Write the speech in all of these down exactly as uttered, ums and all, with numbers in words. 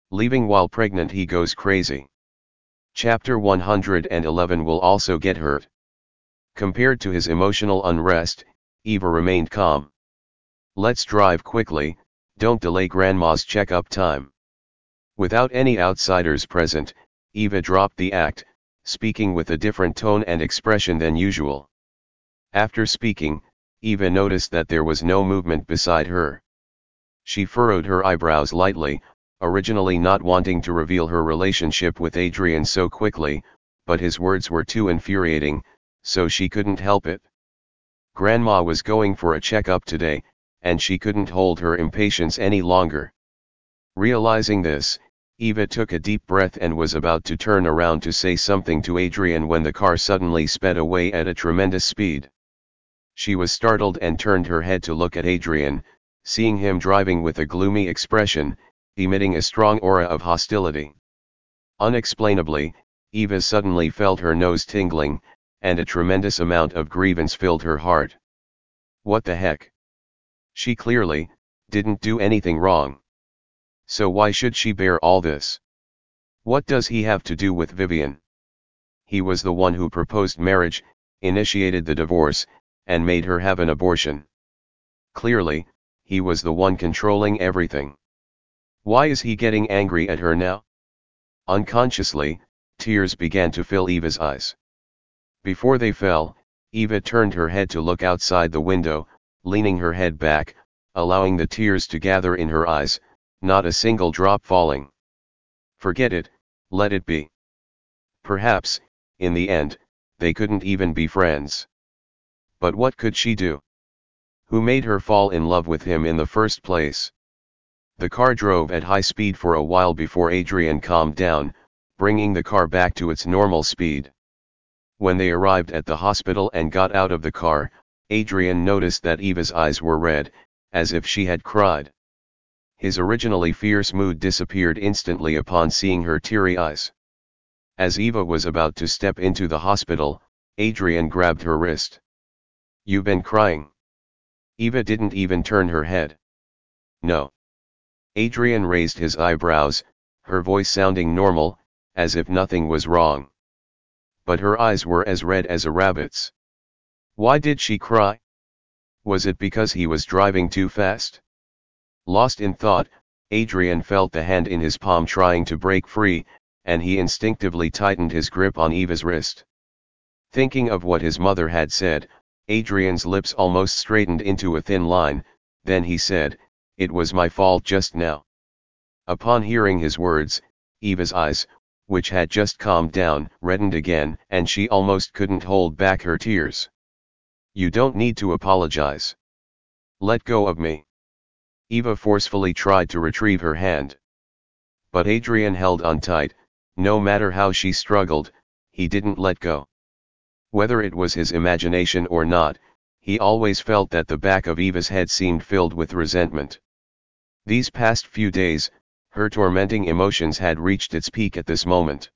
Leaving while pregnant, he goes crazy. Chapter one hundred eleven will also get hurt. Compared to his emotional unrest, Eva remained calm. Let's drive quickly, don't delay grandma's checkup time. Without any outsiders present, Eva dropped the act, speaking with a different tone and expression than usual. After speaking, Eva noticed that there was no movement beside her. She furrowed her eyebrows lightly, originally not wanting to reveal her relationship with Adrian so quickly, but his words were too infuriating, so she couldn't help it. Grandma was going for a checkup today, and she couldn't hold her impatience any longer. Realizing this, Eva took a deep breath and was about to turn around to say something to Adrian when the car suddenly sped away at a tremendous speed. She was startled and turned her head to look at Adrian, seeing him driving with a gloomy expression, emitting a strong aura of hostility. Unexplainably, Eva suddenly felt her nose tingling, and a tremendous amount of grievance filled her heart. What the heck? She clearly didn't do anything wrong. So why should she bear all this? What does he have to do with Vivian? He was the one who proposed marriage, initiated the divorce, and made her have an abortion. Clearly, he was the one controlling everything. Why is he getting angry at her now? Unconsciously, tears began to fill Eva's eyes. Before they fell, Eva turned her head to look outside the window, leaning her head back, allowing the tears to gather in her eyes, not a single drop falling. Forget it, let it be. Perhaps, in the end, they couldn't even be friends. But what could she do? Who made her fall in love with him in the first place? The car drove at high speed for a while before Adrian calmed down, bringing the car back to its normal speed. When they arrived at the hospital and got out of the car, Adrian noticed that Eva's eyes were red, as if she had cried. His originally fierce mood disappeared instantly upon seeing her teary eyes. As Eva was about to step into the hospital, Adrian grabbed her wrist. "You've been crying." Eva didn't even turn her head. "No." Adrian raised his eyebrows, her voice sounding normal, as if nothing was wrong. But her eyes were as red as a rabbit's. Why did she cry? Was it because he was driving too fast? Lost in thought, Adrian felt the hand in his palm trying to break free, and he instinctively tightened his grip on Eva's wrist. Thinking of what his mother had said, Adrian's lips almost straightened into a thin line, then he said, "It was my fault just now." Upon hearing his words, Eva's eyes, which had just calmed down, reddened again, and she almost couldn't hold back her tears. "You don't need to apologize. Let go of me." Eva forcefully tried to retrieve her hand. But Adrian held on tight. No matter how she struggled, he didn't let go. Whether it was his imagination or not, he always felt that the back of Eva's head seemed filled with resentment. These past few days, her tormenting emotions had reached its peak at this moment.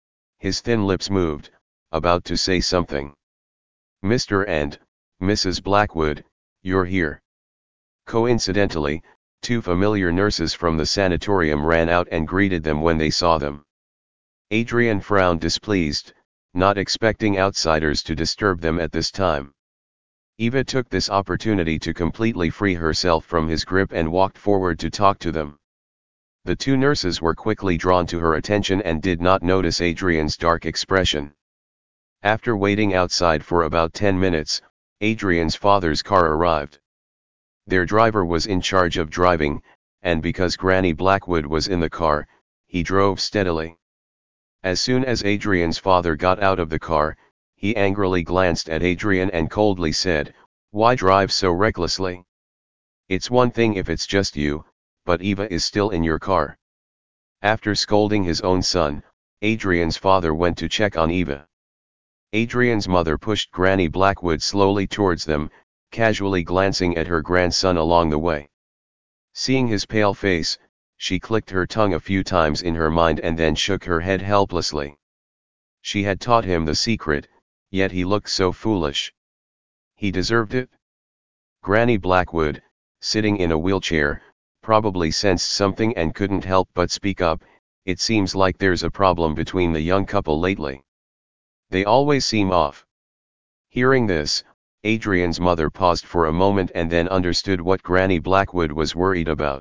His thin lips moved, about to say something. "Mister and Missus Blackwood, you're here." Coincidentally, two familiar nurses from the sanatorium ran out and greeted them when they saw them. Adrian frowned displeased, not expecting outsiders to disturb them at this time. Eva took this opportunity to completely free herself from his grip and walked forward to talk to them. The two nurses were quickly drawn to her attention and did not notice Adrian's dark expression. After waiting outside for about ten minutes, Adrian's father's car arrived. Their driver was in charge of driving, and because Granny Blackwood was in the car, he drove steadily. As soon as Adrian's father got out of the car, he angrily glanced at Adrian and coldly said, "Why drive so recklessly? It's one thing if it's just you, but Eva is still in your car." After scolding his own son, Adrian's father went to check on Eva. Adrian's mother pushed Granny Blackwood slowly towards them, casually glancing at her grandson along the way. Seeing his pale face, she clicked her tongue a few times in her mind and then shook her head helplessly. She had taught him the secret, yet he looked so foolish. He deserved it. Granny Blackwood, sitting in a wheelchair, probably sensed something and couldn't help but speak up. It seems like there's a problem between the young couple lately. They always seem off. Hearing this, Adrian's mother paused for a moment and then understood what Granny Blackwood was worried about.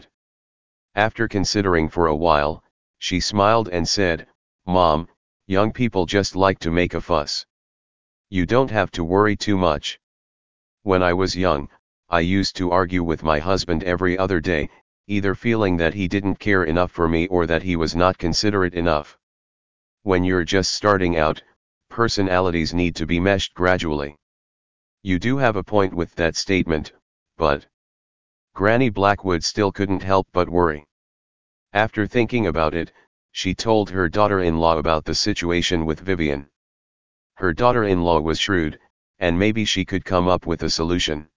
After considering for a while, she smiled and said, "Mom, young people just like to make a fuss. You don't have to worry too much. When I was young, I used to argue with my husband every other day, either feeling that he didn't care enough for me or that he was not considerate enough. When you're just starting out, personalities need to be meshed gradually. You do have a point with that statement, but..." Granny Blackwood still couldn't help but worry. After thinking about it, she told her daughter-in-law about the situation with Vivian. Her daughter-in-law was shrewd, and maybe she could come up with a solution.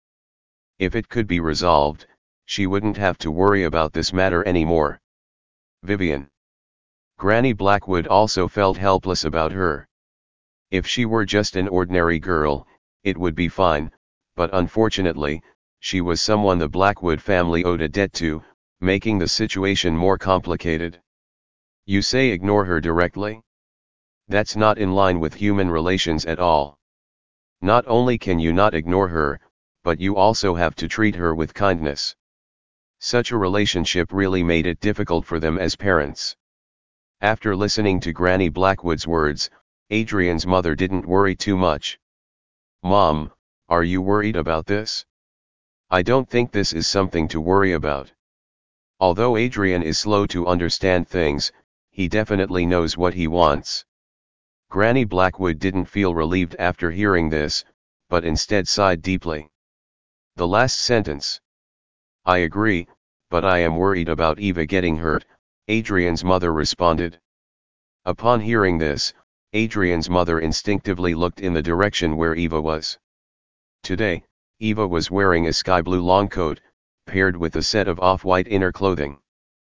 If it could be resolved, she wouldn't have to worry about this matter anymore. Vivian. Granny Blackwood also felt helpless about her. If she were just an ordinary girl, it would be fine, but unfortunately, she was someone the Blackwood family owed a debt to, making the situation more complicated. You say ignore her directly? That's not in line with human relations at all. Not only can you not ignore her, but you also have to treat her with kindness. Such a relationship really made it difficult for them as parents. After listening to Granny Blackwood's words, Adrian's mother didn't worry too much. "Mom, are you worried about this?" "I don't think this is something to worry about." Although Adrian is slow to understand things, he definitely knows what he wants. Granny Blackwood didn't feel relieved after hearing this, but instead sighed deeply. The last sentence. "I agree, but I am worried about Eva getting hurt," Adrian's mother responded. Upon hearing this, Adrian's mother instinctively looked in the direction where Eva was. Today, Eva was wearing a sky blue long coat, paired with a set of off-white inner clothing.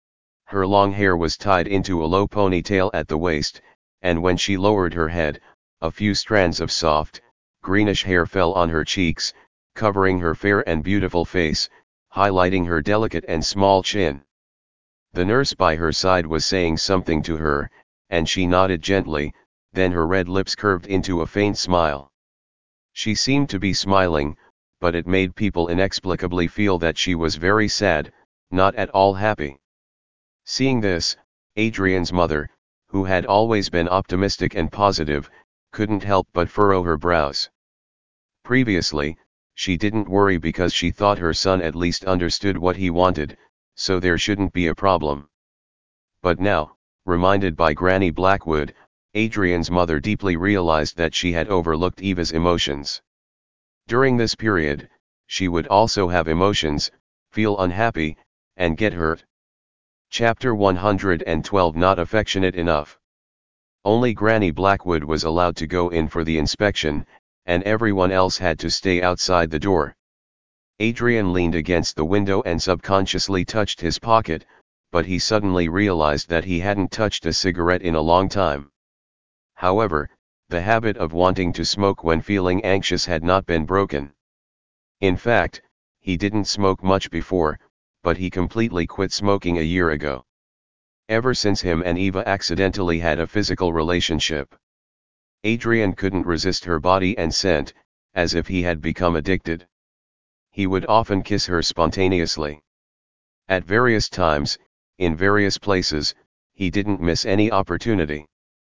Her long hair was tied into a low ponytail at the waist, and when she lowered her head, a few strands of soft, greenish hair fell on her cheeks, covering her fair and beautiful face, highlighting her delicate and small chin. The nurse by her side was saying something to her, and she nodded gently, then her red lips curved into a faint smile. She seemed to be smiling, but it made people inexplicably feel that she was very sad, not at all happy. Seeing this, Adrian's mother, who had always been optimistic and positive, couldn't help but furrow her brows. Previously, she didn't worry because she thought her son at least understood what he wanted, so there shouldn't be a problem. But now, reminded by Granny Blackwood, Adrian's mother deeply realized that she had overlooked Eva's emotions. During this period, she would also have emotions, feel unhappy, and get hurt. Chapter one hundred twelve Not affectionate enough. Only Granny Blackwood was allowed to go in for the inspection, and everyone else had to stay outside the door. Adrian leaned against the window and subconsciously touched his pocket, but he suddenly realized that he hadn't touched a cigarette in a long time. However, the habit of wanting to smoke when feeling anxious had not been broken. In fact, he didn't smoke much before, but he completely quit smoking a year ago. Ever since him and Eva accidentally had a physical relationship, Adrian couldn't resist her body and scent, as if he had become addicted. He would often kiss her spontaneously. At various times, in various places, he didn't miss any opportunity.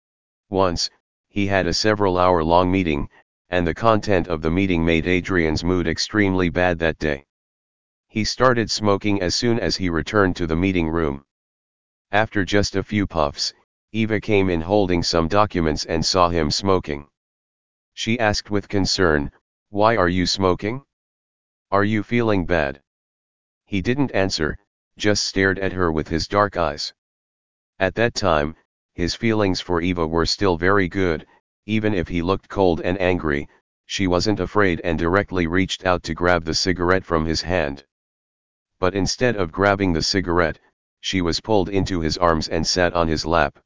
Once, he had a several-hour-long meeting, and the content of the meeting made Adrian's mood extremely bad that day. He started smoking as soon as he returned to the meeting room. After just a few puffs, Eva came in holding some documents and saw him smoking. She asked with concern, "Why are you smoking? Are you feeling bad?" He didn't answer, just stared at her with his dark eyes. At that time, his feelings for Eva were still very good. Even if he looked cold and angry, she wasn't afraid and directly reached out to grab the cigarette from his hand. But instead of grabbing the cigarette, she was pulled into his arms and sat on his lap.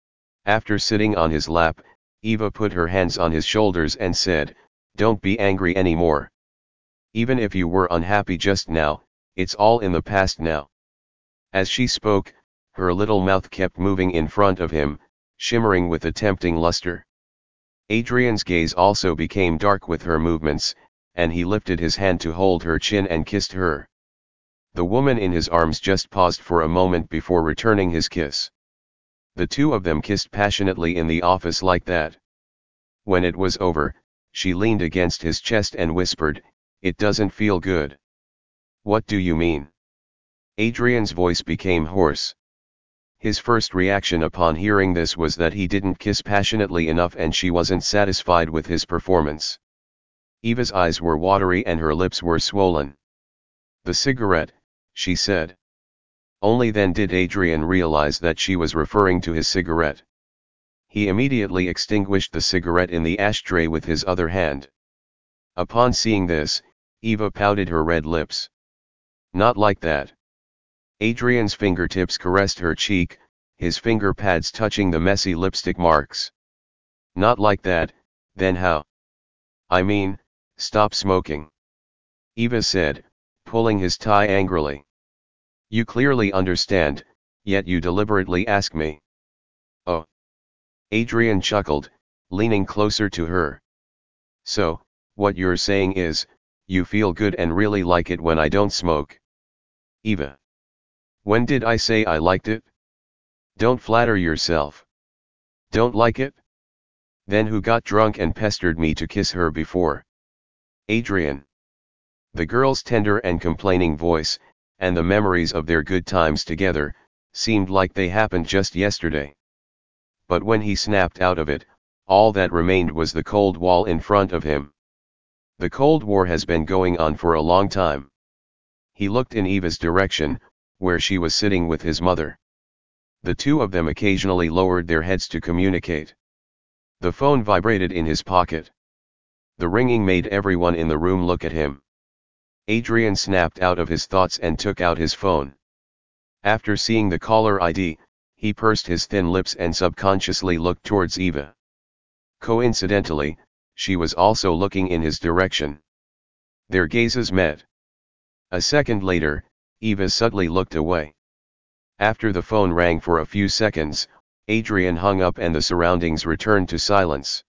After sitting on his lap, Eva put her hands on his shoulders and said, "Don't be angry anymore. Even if you were unhappy just now, it's all in the past now. As she spoke, her little mouth kept moving in front of him, shimmering with a tempting luster. Adrian's gaze also became dark with her movements, and he lifted his hand to hold her chin and kissed her. The woman in his arms just paused for a moment before returning his kiss. The two of them kissed passionately in the office like that. When it was over, she leaned against his chest and whispered, "It doesn't feel good." "What do you mean?" Adrian's voice became hoarse. His first reaction upon hearing this was that he didn't kiss passionately enough and she wasn't satisfied with his performance. Eva's eyes were watery and her lips were swollen. "The cigarette," she said. Only then did Adrian realize that she was referring to his cigarette. He immediately extinguished the cigarette in the ashtray with his other hand. Upon seeing this, Eva pouted her red lips. "Not like that." Adrian's fingertips caressed her cheek, his finger pads touching the messy lipstick marks. "Not like that, then how?" "I mean, stop smoking," Eva said, pulling his tie angrily. "You clearly understand, yet you deliberately ask me." "Oh." Adrian chuckled, leaning closer to her. "So, what you're saying is, you feel good and really like it when I don't smoke." "Eva. When did I say I liked it? Don't flatter yourself." "Don't like it? Then who got drunk and pestered me to kiss her before?" "Adrian." The girl's tender and complaining voice, and the memories of their good times together, seemed like they happened just yesterday. But when he snapped out of it, all that remained was the cold wall in front of him. The Cold War has been going on for a long time. He looked in Eva's direction, where she was sitting with his mother. The two of them occasionally lowered their heads to communicate. The phone vibrated in his pocket. The ringing made everyone in the room look at him. Adrian snapped out of his thoughts and took out his phone. After seeing the caller I D, he pursed his thin lips and subconsciously looked towards Eva. Coincidentally, she was also looking in his direction. Their gazes met. A second later, Eva suddenly looked away. After the phone rang for a few seconds, Adrian hung up and the surroundings returned to silence.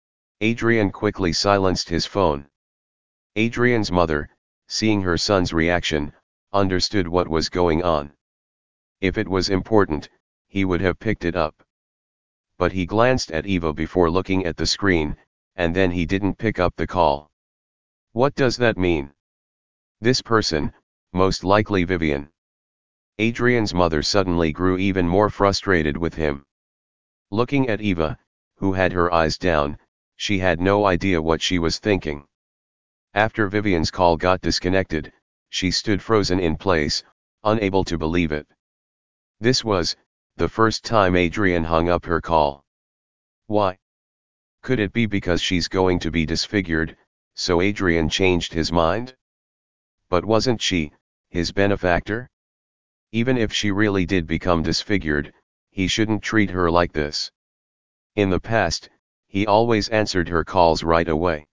Adrian quickly silenced his phone. Adrian's mother, seeing her son's reaction, understood what was going on. If it was important, he would have picked it up. But he glanced at Eva before looking at the screen, and then he didn't pick up the call. What does that mean? This person, most likely Vivian. Adrian's mother suddenly grew even more frustrated with him. Looking at Eva, who had her eyes down, she had no idea what she was thinking. After Vivian's call got disconnected, she stood frozen in place, unable to believe it. This was the first time Adrian hung up her call. Why? Could it be because she's going to be disfigured, so Adrian changed his mind? But wasn't she his benefactor? Even if she really did become disfigured, he shouldn't treat her like this. In the past, he always answered her calls right away.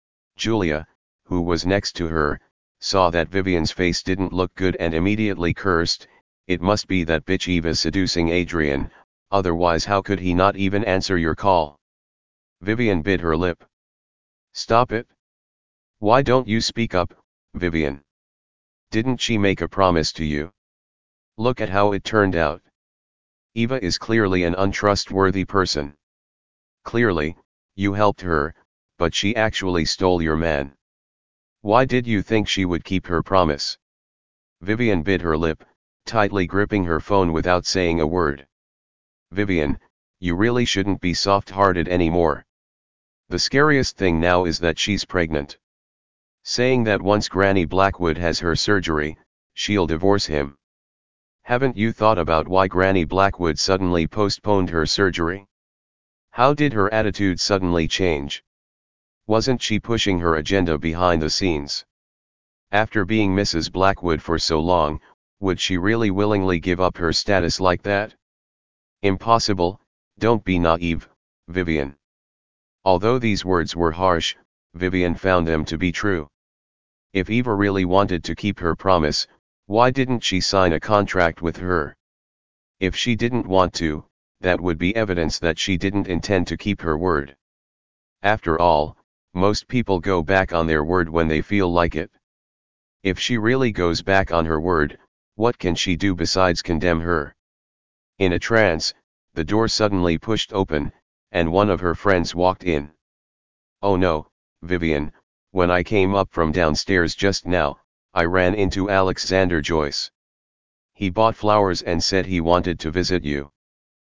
Julia, who was next to her, saw that Vivian's face didn't look good and immediately cursed, "It must be that bitch Eva seducing Adrian, otherwise how could he not even answer your call?" Vivian bit her lip. "Stop it. Why don't you speak up, Vivian? Didn't she make a promise to you? Look at how it turned out. Eva is clearly an untrustworthy person. Clearly, you helped her, but she actually stole your man. Why did you think she would keep her promise?" Vivian bit her lip, tightly gripping her phone without saying a word. "Vivian, you really shouldn't be soft-hearted anymore. The scariest thing now is that she's pregnant. Saying that once Granny Blackwood has her surgery, she'll divorce him. Haven't you thought about why Granny Blackwood suddenly postponed her surgery? How did her attitude suddenly change? Wasn't she pushing her agenda behind the scenes? After being Missus Blackwood for so long, would she really willingly give up her status like that? Impossible. Don't be naive, Vivian." Although these words were harsh, Vivian found them to be true. If Eva really wanted to keep her promise, Why didn't she sign a contract with her? If she didn't want to, that would be evidence that she didn't intend to keep her word. After all, most people go back on their word when they feel like it. If she really goes back on her word, what can she do besides condemn her? In a trance, the door suddenly pushed open, and one of her friends walked in. "Oh no, Vivian, when I came up from downstairs just now, I ran into Alexander Joyce. He bought flowers and said he wanted to visit you.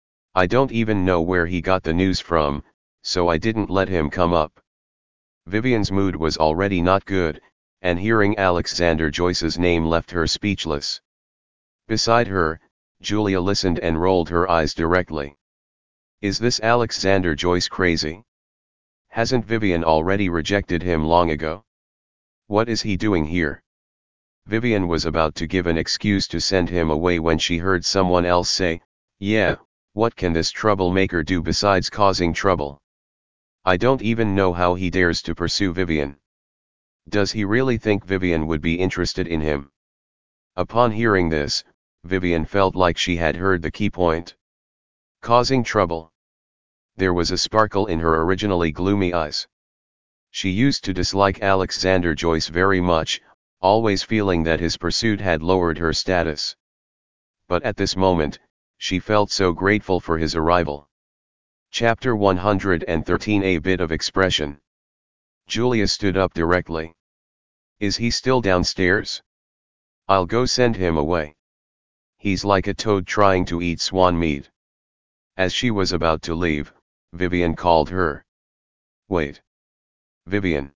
I don't even know where he got the news from, so I didn't let him come up." Vivian's mood was already not good, and hearing Alexander Joyce's name left her speechless. Beside her, Julia listened and rolled her eyes directly. Is this Alexander Joyce crazy? Hasn't Vivian already rejected him long ago? What is he doing here? Vivian was about to give an excuse to send him away when she heard someone else say, "Yeah, what can this troublemaker do besides causing trouble? I don't even know how he dares to pursue Vivian. Does he really think Vivian would be interested in him?" Upon hearing this, Vivian felt like she had heard the key point. Causing trouble. There was a sparkle in her originally gloomy eyes. She used to dislike Alexander Joyce very much, always feeling that his pursuit had lowered her status. But at this moment, she felt so grateful for his arrival. Chapter one hundred thirteen A Bit of Expression. Julia stood up directly. "Is he still downstairs? I'll go send him away. He's like a toad trying to eat swan meat." As she was about to leave, Vivian called her. "Wait." "Vivian."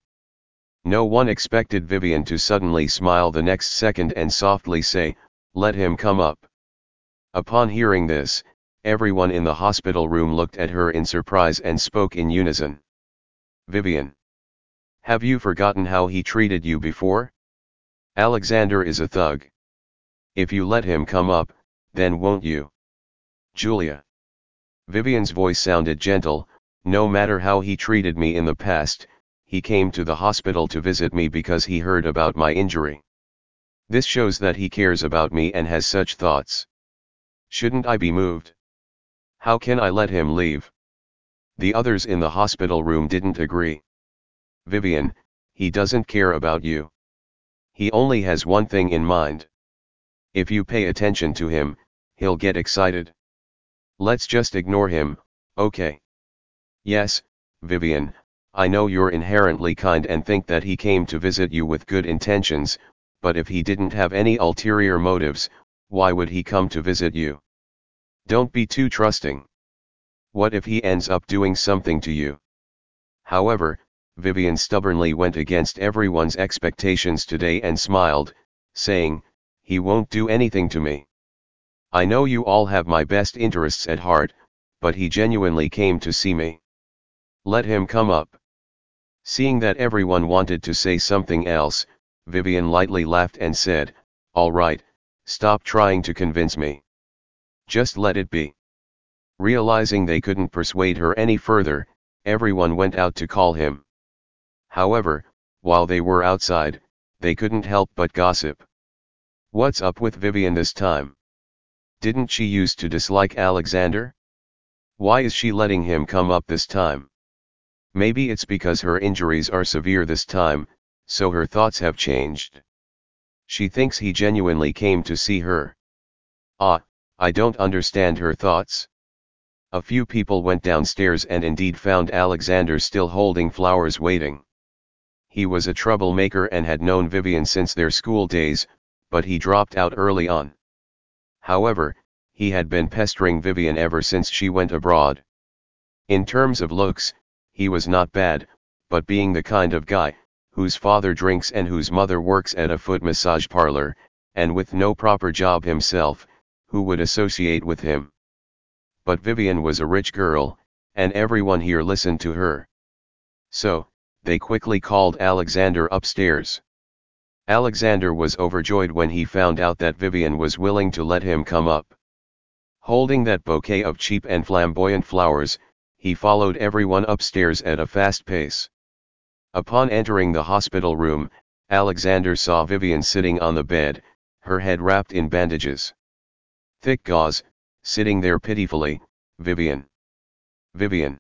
No one expected Vivian to suddenly smile the next second and softly say, "Let him come up." Upon hearing this, everyone in the hospital room looked at her in surprise and spoke in unison. "Vivian, have you forgotten how he treated you before? Alexander is a thug. If you let him come up, then won't you?" "Julia." Vivian's voice sounded gentle. "No matter how he treated me in the past, he came to the hospital to visit me because he heard about my injury. This shows that he cares about me and has such thoughts. Shouldn't I be moved? How can I let him leave?" The others in the hospital room didn't agree. "Vivian, he doesn't care about you. He only has one thing in mind. If you pay attention to him, he'll get excited. Let's just ignore him, okay?" "Yes, Vivian, I know you're inherently kind and think that he came to visit you with good intentions, but if he didn't have any ulterior motives, why would he come to visit you? Don't be too trusting. What if he ends up doing something to you?" However, Vivian stubbornly went against everyone's expectations today and smiled, saying, "He won't do anything to me. I know you all have my best interests at heart, but he genuinely came to see me. Let him come up." Seeing that everyone wanted to say something else, Vivian lightly laughed and said, "All right, stop trying to convince me. Just let it be." Realizing they couldn't persuade her any further, everyone went out to call him. However, while they were outside, they couldn't help but gossip. What's up with Vivian this time? Didn't she used to dislike Alexander? Why is she letting him come up this time? Maybe it's because her injuries are severe this time, so her thoughts have changed. She thinks he genuinely came to see her. Ah, I don't understand her thoughts. A few people went downstairs and indeed found Alexander still holding flowers waiting. He was a troublemaker and had known Vivian since their school days, but he dropped out early on. However, he had been pestering Vivian ever since she went abroad. In terms of looks, he was not bad, but being the kind of guy, whose father drinks and whose mother works at a foot massage parlor, and with no proper job himself, who would associate with him? But Vivian was a rich girl, and everyone here listened to her. So, they quickly called Alexander upstairs. Alexander was overjoyed when he found out that Vivian was willing to let him come up. Holding that bouquet of cheap and flamboyant flowers, he followed everyone upstairs at a fast pace. Upon entering the hospital room, Alexander saw Vivian sitting on the bed, her head wrapped in bandages. Thick gauze, sitting there pitifully. Vivian. Vivian.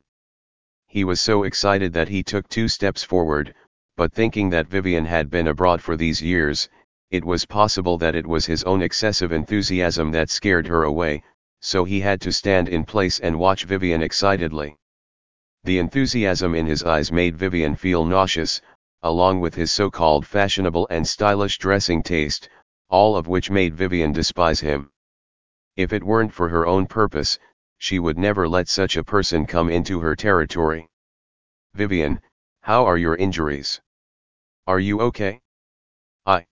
He was so excited that he took two steps forward, but thinking that Vivian had been abroad for these years, it was possible that it was his own excessive enthusiasm that scared her away, so he had to stand in place and watch Vivian excitedly. The enthusiasm in his eyes made Vivian feel nauseous, along with his so-called fashionable and stylish dressing taste, all of which made Vivian despise him. If it weren't for her own purpose, she would never let such a person come into her territory. Vivian, how are your injuries? Are you okay? I.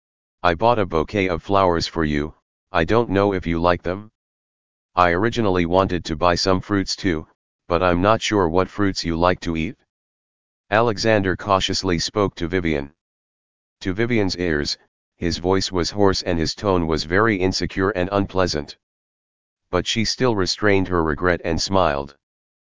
I bought a bouquet of flowers for you. I don't know if you like them. I originally wanted to buy some fruits too, but I'm not sure what fruits you like to eat. Alexander cautiously spoke to Vivian. To Vivian's ears, his voice was hoarse and his tone was very insecure and unpleasant. But she still restrained her regret and smiled.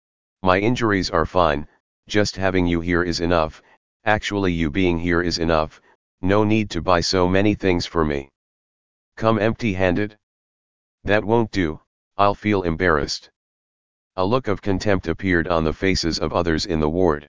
My injuries are fine, just having you here is enough, actually you being here is enough, no need to buy so many things for me. Come empty-handed? That won't do, I'll feel embarrassed. A look of contempt appeared on the faces of others in the ward.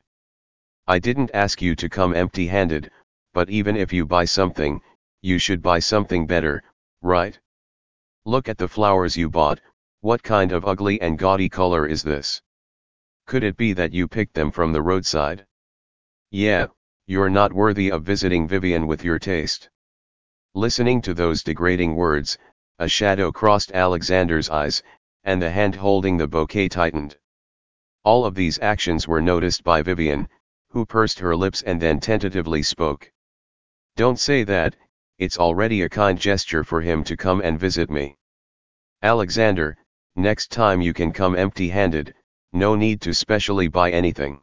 I didn't ask you to come empty-handed, but even if you buy something, you should buy something better, right? Look at the flowers you bought, what kind of ugly and gaudy color is this? Could it be that you picked them from the roadside? Yeah, you're not worthy of visiting Vivian with your taste. Listening to those degrading words, a shadow crossed Alexander's eyes, and the hand holding the bouquet tightened. All of these actions were noticed by Vivian, who pursed her lips and then tentatively spoke. Don't say that, it's already a kind gesture for him to come and visit me. Alexander, next time you can come empty-handed, no need to specially buy anything.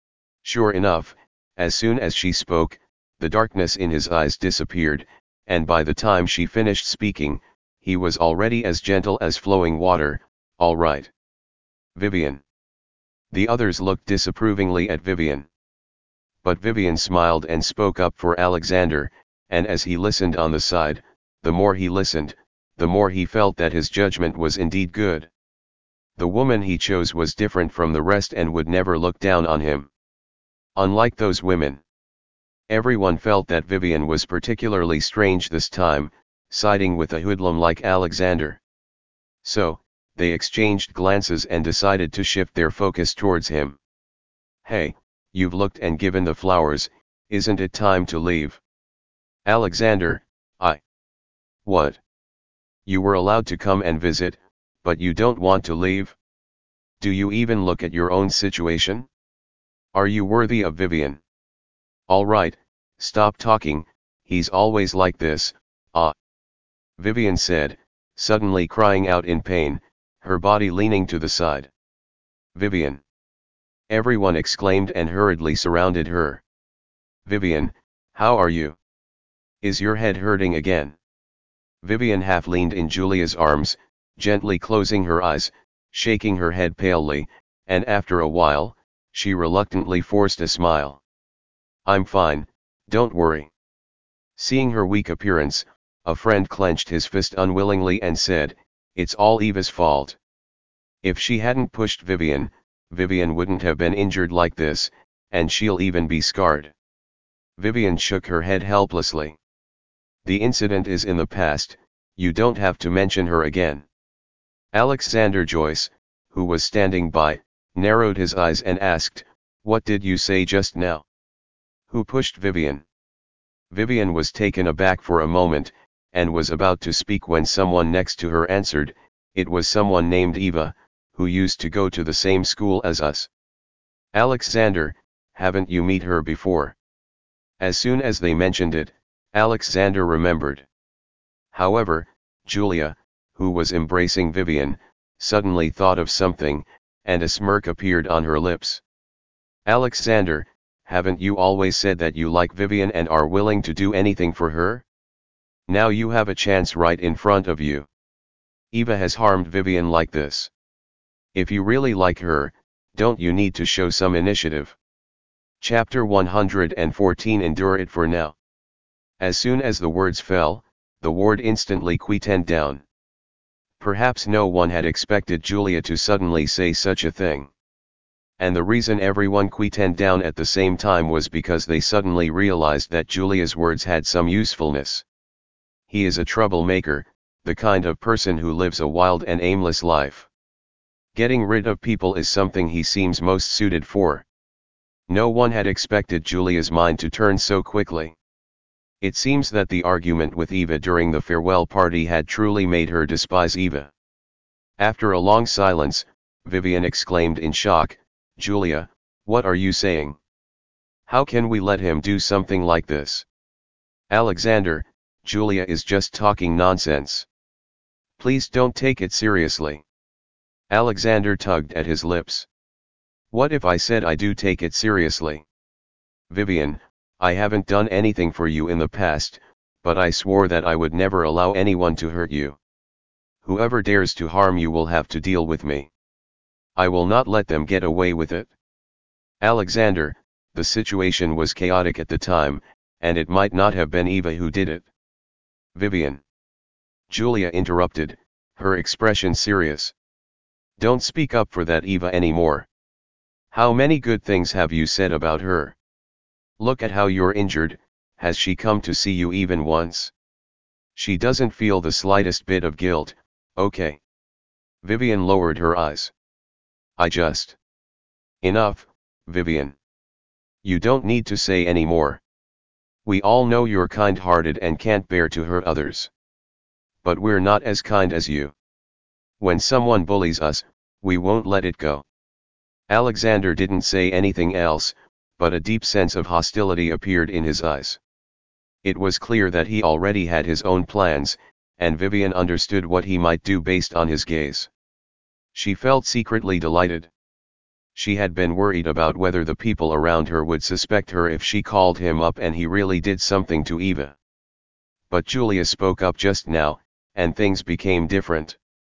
Sure enough, as soon as she spoke, the darkness in his eyes disappeared, and by the time she finished speaking, he was already as gentle as flowing water. All right. Vivian. The others looked disapprovingly at Vivian. But Vivian smiled and spoke up for Alexander, and as he listened on the side, the more he listened, the more he felt that his judgment was indeed good. The woman he chose was different from the rest and would never look down on him. Unlike those women. Everyone felt that Vivian was particularly strange this time, siding with a hoodlum like Alexander. So, they exchanged glances and decided to shift their focus towards him. Hey, you've looked and given the flowers, isn't it time to leave? Alexander, I. What? You were allowed to come and visit, but you don't want to leave? Do you even look at your own situation? Are you worthy of Vivian? All right, stop talking, he's always like this, ah. Vivian said, suddenly crying out in pain, her body leaning to the side. Vivian. Everyone exclaimed and hurriedly surrounded her. Vivian, how are you? Is your head hurting again? Vivian half leaned in Julia's arms, gently closing her eyes, shaking her head palely, and after a while, she reluctantly forced a smile. I'm fine, don't worry. Seeing her weak appearance, a friend clenched his fist unwillingly and said, it's all Eva's fault. If she hadn't pushed Vivian, Vivian wouldn't have been injured like this, and she'll even be scarred. Vivian shook her head helplessly. The incident is in the past, you don't have to mention her again. Alexander Joyce, who was standing by, narrowed his eyes and asked, what did you say just now? Who pushed Vivian? Vivian was taken aback for a moment, and was about to speak when someone next to her answered, it was someone named Eva, who used to go to the same school as us. Alexander, haven't you met her before? As soon as they mentioned it, Alexander remembered. However, Julia, who was embracing Vivian, suddenly thought of something, and a smirk appeared on her lips. Alexander, haven't you always said that you like Vivian and are willing to do anything for her? Now you have a chance right in front of you. Eva has harmed Vivian like this. If you really like her, don't you need to show some initiative? Chapter one hundred fourteen Endure it for now. As soon as the words fell, the ward instantly quietened down. Perhaps no one had expected Julia to suddenly say such a thing. And the reason everyone quietened down at the same time was because they suddenly realized that Julia's words had some usefulness. He is a troublemaker, the kind of person who lives a wild and aimless life. Getting rid of people is something he seems most suited for. No one had expected Julia's mind to turn so quickly. It seems that the argument with Eva during the farewell party had truly made her despise Eva. After a long silence, Vivian exclaimed in shock, "Julia, what are you saying? How can we let him do something like this?" "Alexander, Julia is just talking nonsense. Please don't take it seriously." Alexander tugged at his lips. "What if I said I do take it seriously? Vivian, I haven't done anything for you in the past, but I swore that I would never allow anyone to hurt you. Whoever dares to harm you will have to deal with me. I will not let them get away with it." "Alexander, the situation was chaotic at the time, and it might not have been Eva who did it." "Vivian." Julia interrupted, her expression serious. "Don't speak up for that Eva anymore. How many good things have you said about her? Look at how you're injured. Has she come to see you even once? She doesn't feel the slightest bit of guilt, okay?" Vivian lowered her eyes. "I just..." "Enough, Vivian. You don't need to say any more. We all know you're kind-hearted and can't bear to hurt others. But we're not as kind as you. When someone bullies us, we won't let it go." Alexander didn't say anything else, but a deep sense of hostility appeared in his eyes. It was clear that he already had his own plans, and Vivian understood what he might do based on his gaze. She felt secretly delighted. She had been worried about whether the people around her would suspect her if she called him up and he really did something to Eva. But Julia spoke up just now, and things became different.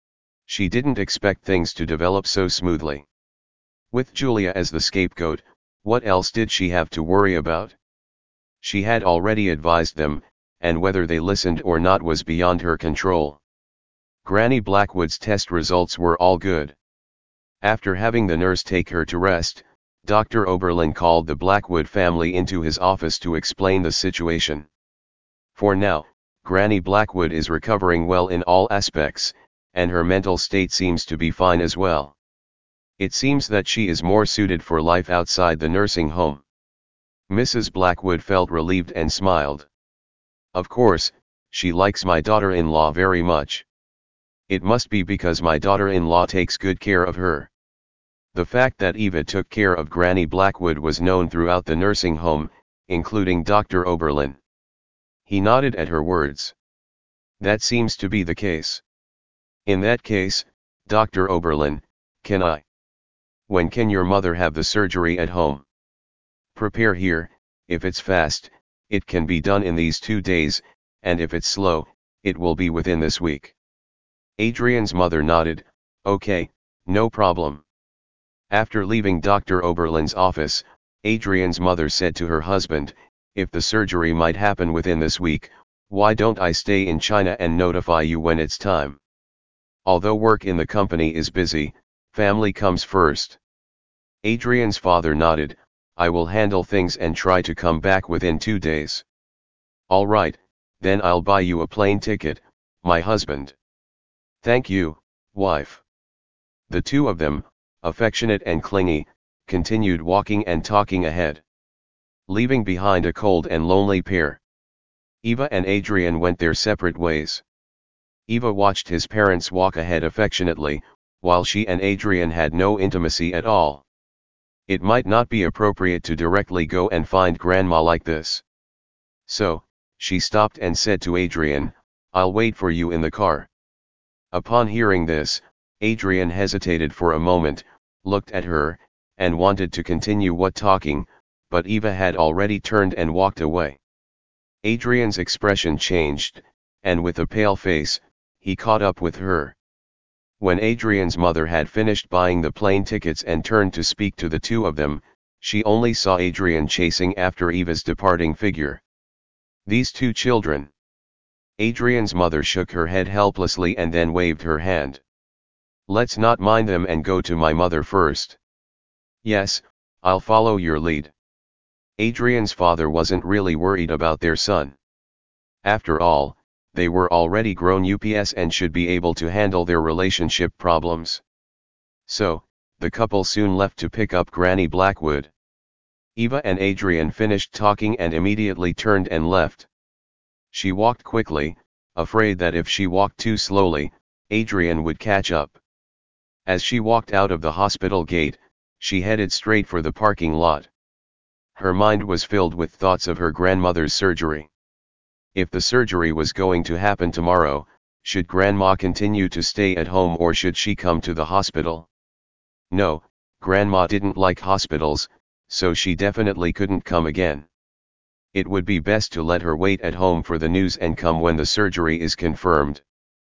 She didn't expect things to develop so smoothly. With Julia as the scapegoat, what else did she have to worry about? She had already advised them, and whether they listened or not was beyond her control. Granny Blackwood's test results were all good. After having the nurse take her to rest, Doctor Oberlin called the Blackwood family into his office to explain the situation. For now, Granny Blackwood is recovering well in all aspects, and her mental state seems to be fine as well. It seems that she is more suited for life outside the nursing home. Missus Blackwood felt relieved and smiled. "Of course, she likes my daughter-in-law very much. It must be because my daughter-in-law takes good care of her." The fact that Eva took care of Granny Blackwood was known throughout the nursing home, including Doctor Oberlin. He nodded at her words. "That seems to be the case. In that case, Doctor Oberlin, can I? When can your mother have the surgery at home? Prepare here. If it's fast, it can be done in these two days, and if it's slow, it will be within this week." Adrian's mother nodded, "Okay, no problem." After leaving Doctor Oberlin's office, Adrian's mother said to her husband, "If the surgery might happen within this week, why don't I stay in China and notify you when it's time? Although work in the company is busy, family comes first." Adrian's father nodded, "I will handle things and try to come back within two days. "All right, then I'll buy you a plane ticket, my husband." "Thank you, wife." The two of them, affectionate and clingy, continued walking and talking ahead, leaving behind a cold and lonely pair. Eva and Adrian went their separate ways. Eva watched his parents walk ahead affectionately, while she and Adrian had no intimacy at all. It might not be appropriate to directly go and find Grandma like this. So, she stopped and said to Adrian, "I'll wait for you in the car." Upon hearing this, Adrian hesitated for a moment, looked at her, and wanted to continue what talking, but Eva had already turned and walked away. Adrian's expression changed, and with a pale face, he caught up with her. When Adrian's mother had finished buying the plane tickets and turned to speak to the two of them, she only saw Adrian chasing after Eva's departing figure. These two children. Adrian's mother shook her head helplessly and then waved her hand. Let's not mind them and go to my mother first. Yes, I'll follow your lead. Adrian's father wasn't really worried about their son. After all, they were already grown ups and should be able to handle their relationship problems. So, the couple soon left to pick up Granny Blackwood. Eva and Adrian finished talking and immediately turned and left. She walked quickly, afraid that if she walked too slowly, Adrian would catch up. As she walked out of the hospital gate, she headed straight for the parking lot. Her mind was filled with thoughts of her grandmother's surgery. If the surgery was going to happen tomorrow, should Grandma continue to stay at home or should she come to the hospital? No, Grandma didn't like hospitals, so she definitely couldn't come again. It would be best to let her wait at home for the news and come when the surgery is confirmed.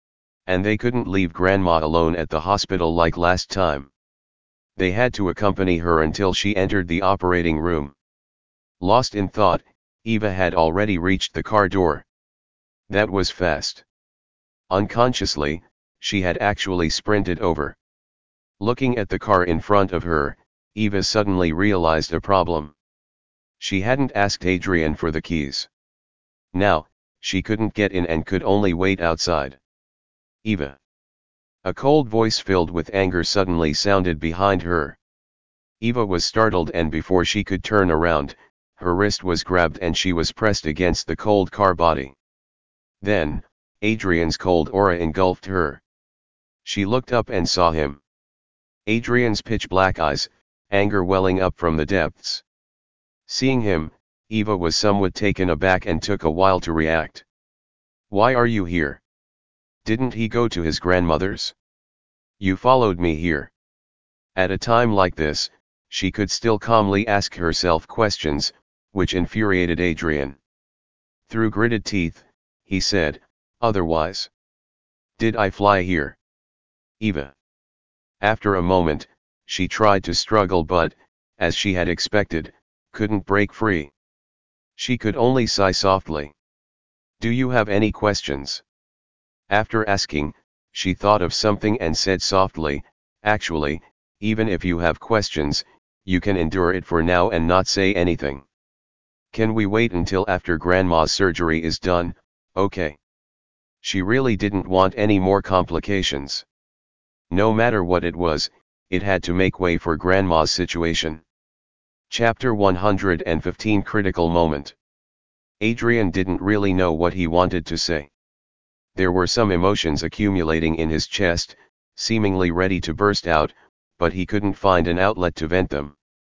And they couldn't leave Grandma alone at the hospital like last time. They had to accompany her until she entered the operating room. Lost in thought, Eva had already reached the car door. That was fast. Unconsciously, she had actually sprinted over. Looking at the car in front of her, Eva suddenly realized a problem. She hadn't asked Adrian for the keys. Now, she couldn't get in and could only wait outside. Eva. A cold voice filled with anger suddenly sounded behind her. Eva was startled and before she could turn around, her wrist was grabbed and she was pressed against the cold car body. Then, Adrian's cold aura engulfed her. She looked up and saw him. Adrian's pitch black eyes, anger welling up from the depths. Seeing him, Eva was somewhat taken aback and took a while to react. Why are you here? Didn't he go to his grandmother's? You followed me here. At a time like this, she could still calmly ask herself questions, which infuriated Adrian. Through gritted teeth, he said, otherwise. Did I fly here? Eva. After a moment, she tried to struggle but, as she had expected, couldn't break free. She could only sigh softly. Do you have any questions? After asking, she thought of something and said softly, actually, even if you have questions, you can endure it for now and not say anything. Can we wait until after Grandma's surgery is done? Okay. She really didn't want any more complications. No matter what it was, it had to make way for Grandma's situation. Chapter one hundred fifteen Critical Moment. Adrian didn't really know what he wanted to say. There were some emotions accumulating in his chest, seemingly ready to burst out, but he couldn't find an outlet to vent them.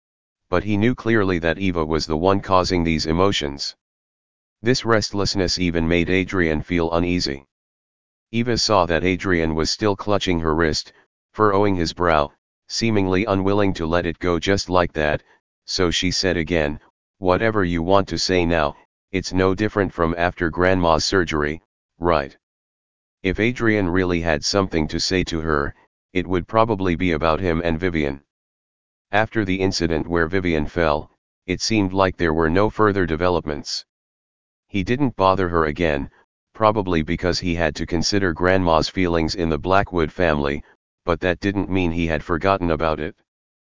But he knew clearly that Eva was the one causing these emotions. This restlessness even made Adrian feel uneasy. Eva saw that Adrian was still clutching her wrist, furrowing his brow, seemingly unwilling to let it go just like that, so she said again, whatever you want to say now, it's no different from after Grandma's surgery, right? If Adrian really had something to say to her, it would probably be about him and Vivian. After the incident where Vivian fell, it seemed like there were no further developments. He didn't bother her again, probably because he had to consider Grandma's feelings in the Blackwood family, but that didn't mean he had forgotten about it.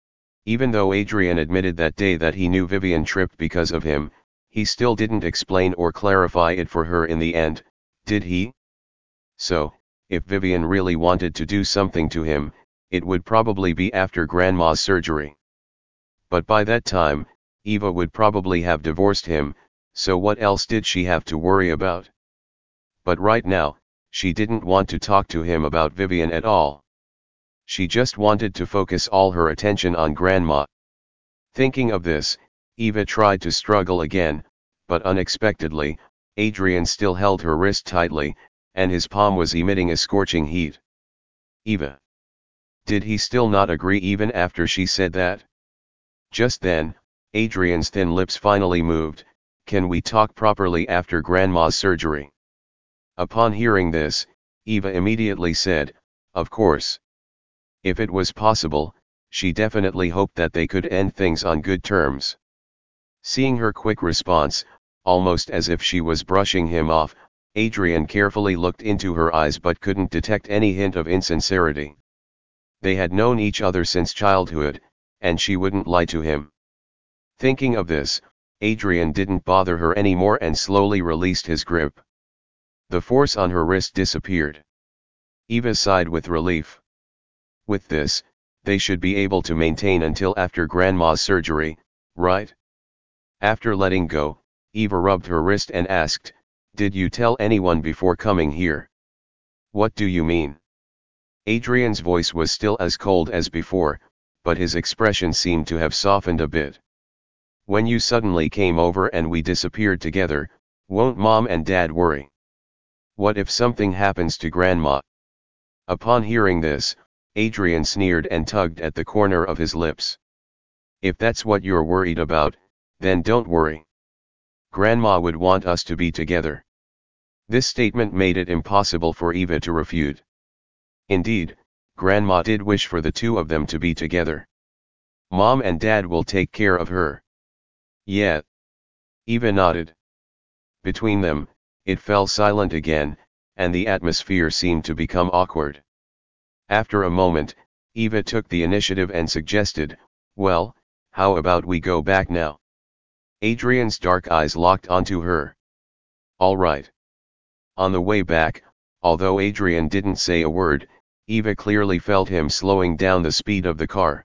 Even though Adrian admitted that day that he knew Vivian tripped because of him, he still didn't explain or clarify it for her in the end, did he? So, if Vivian really wanted to do something to him, it would probably be after Grandma's surgery. But by that time, Eva would probably have divorced him, so what else did she have to worry about? But right now, she didn't want to talk to him about Vivian at all. She just wanted to focus all her attention on Grandma. Thinking of this, Eva tried to struggle again, but unexpectedly, Adrian still held her wrist tightly, and his palm was emitting a scorching heat. Eva. Did he still not agree even after she said that? Just then, Adrian's thin lips finally moved. Can we talk properly after Grandma's surgery? Upon hearing this, Eva immediately said, of course. If it was possible, she definitely hoped that they could end things on good terms. Seeing her quick response, almost as if she was brushing him off, Adrian carefully looked into her eyes but couldn't detect any hint of insincerity. They had known each other since childhood, and she wouldn't lie to him. Thinking of this, Adrian didn't bother her anymore and slowly released his grip. The force on her wrist disappeared. Eva sighed with relief. With this, they should be able to maintain until after Grandma's surgery, right? After letting go, Eva rubbed her wrist and asked, "Did you tell anyone before coming here?" "What do you mean?" Adrian's voice was still as cold as before, but his expression seemed to have softened a bit. "When you suddenly came over and we disappeared together, won't Mom and Dad worry? What if something happens to Grandma?" Upon hearing this, Adrian sneered and tugged at the corner of his lips. "If that's what you're worried about, then don't worry. Grandma would want us to be together." This statement made it impossible for Eva to refute. Indeed, Grandma did wish for the two of them to be together. "Mom and Dad will take care of her." "Yeah." Eva nodded. Between them, it fell silent again, and the atmosphere seemed to become awkward. After a moment, Eva took the initiative and suggested, "Well, how about we go back now?" Adrian's dark eyes locked onto her. "All right." On the way back, although Adrian didn't say a word, Eva clearly felt him slowing down the speed of the car.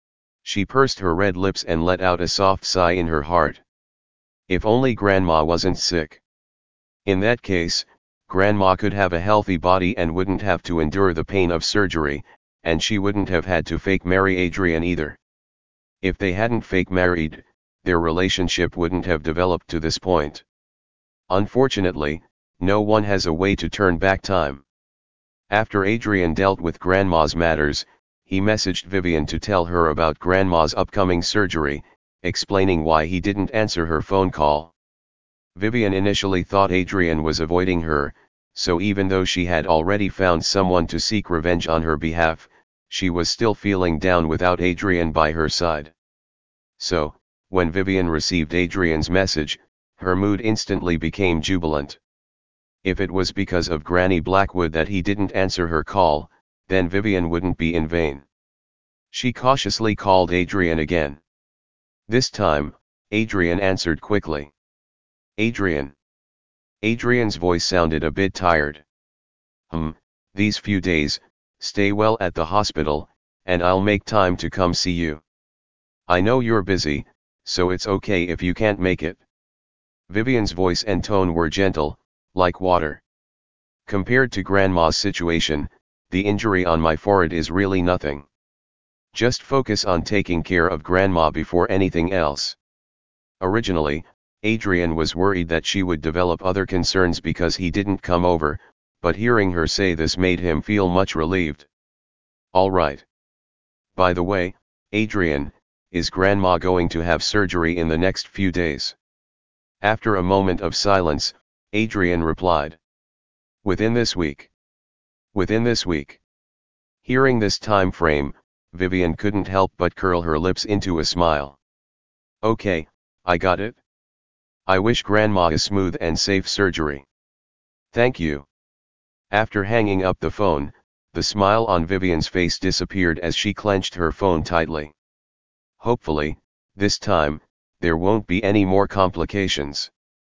She pursed her red lips and let out a soft sigh in her heart. If only Grandma wasn't sick. In that case, Grandma could have a healthy body and wouldn't have to endure the pain of surgery, and she wouldn't have had to fake marry Adrian either. If they hadn't fake married, their relationship wouldn't have developed to this point. Unfortunately, no one has a way to turn back time. After Adrian dealt with Grandma's matters, he messaged Vivian to tell her about Grandma's upcoming surgery, explaining why he didn't answer her phone call. Vivian initially thought Adrian was avoiding her, so even though she had already found someone to seek revenge on her behalf, she was still feeling down without Adrian by her side. So, when Vivian received Adrian's message, her mood instantly became jubilant. If it was because of Granny Blackwood that he didn't answer her call, then Vivian wouldn't be in vain. She cautiously called Adrian again. This time, Adrian answered quickly. "Adrian." Adrian's voice sounded a bit tired. Hmm, these few days, stay well at the hospital, and I'll make time to come see you. I know you're busy, so it's okay if you can't make it." Vivian's voice and tone were gentle, like water. "Compared to Grandma's situation, the injury on my forehead is really nothing. Just focus on taking care of Grandma before anything else." Originally, Adrian was worried that she would develop other concerns because he didn't come over, but hearing her say this made him feel much relieved. "All right. By the way, Adrian, is Grandma going to have surgery in the next few days?" After a moment of silence, Adrian replied. "Within this week." "Within this week." Hearing this time frame, Vivian couldn't help but curl her lips into a smile. "Okay, I got it. I wish Grandma a smooth and safe surgery." "Thank you." After hanging up the phone, the smile on Vivian's face disappeared as she clenched her phone tightly. Hopefully, this time, there won't be any more complications.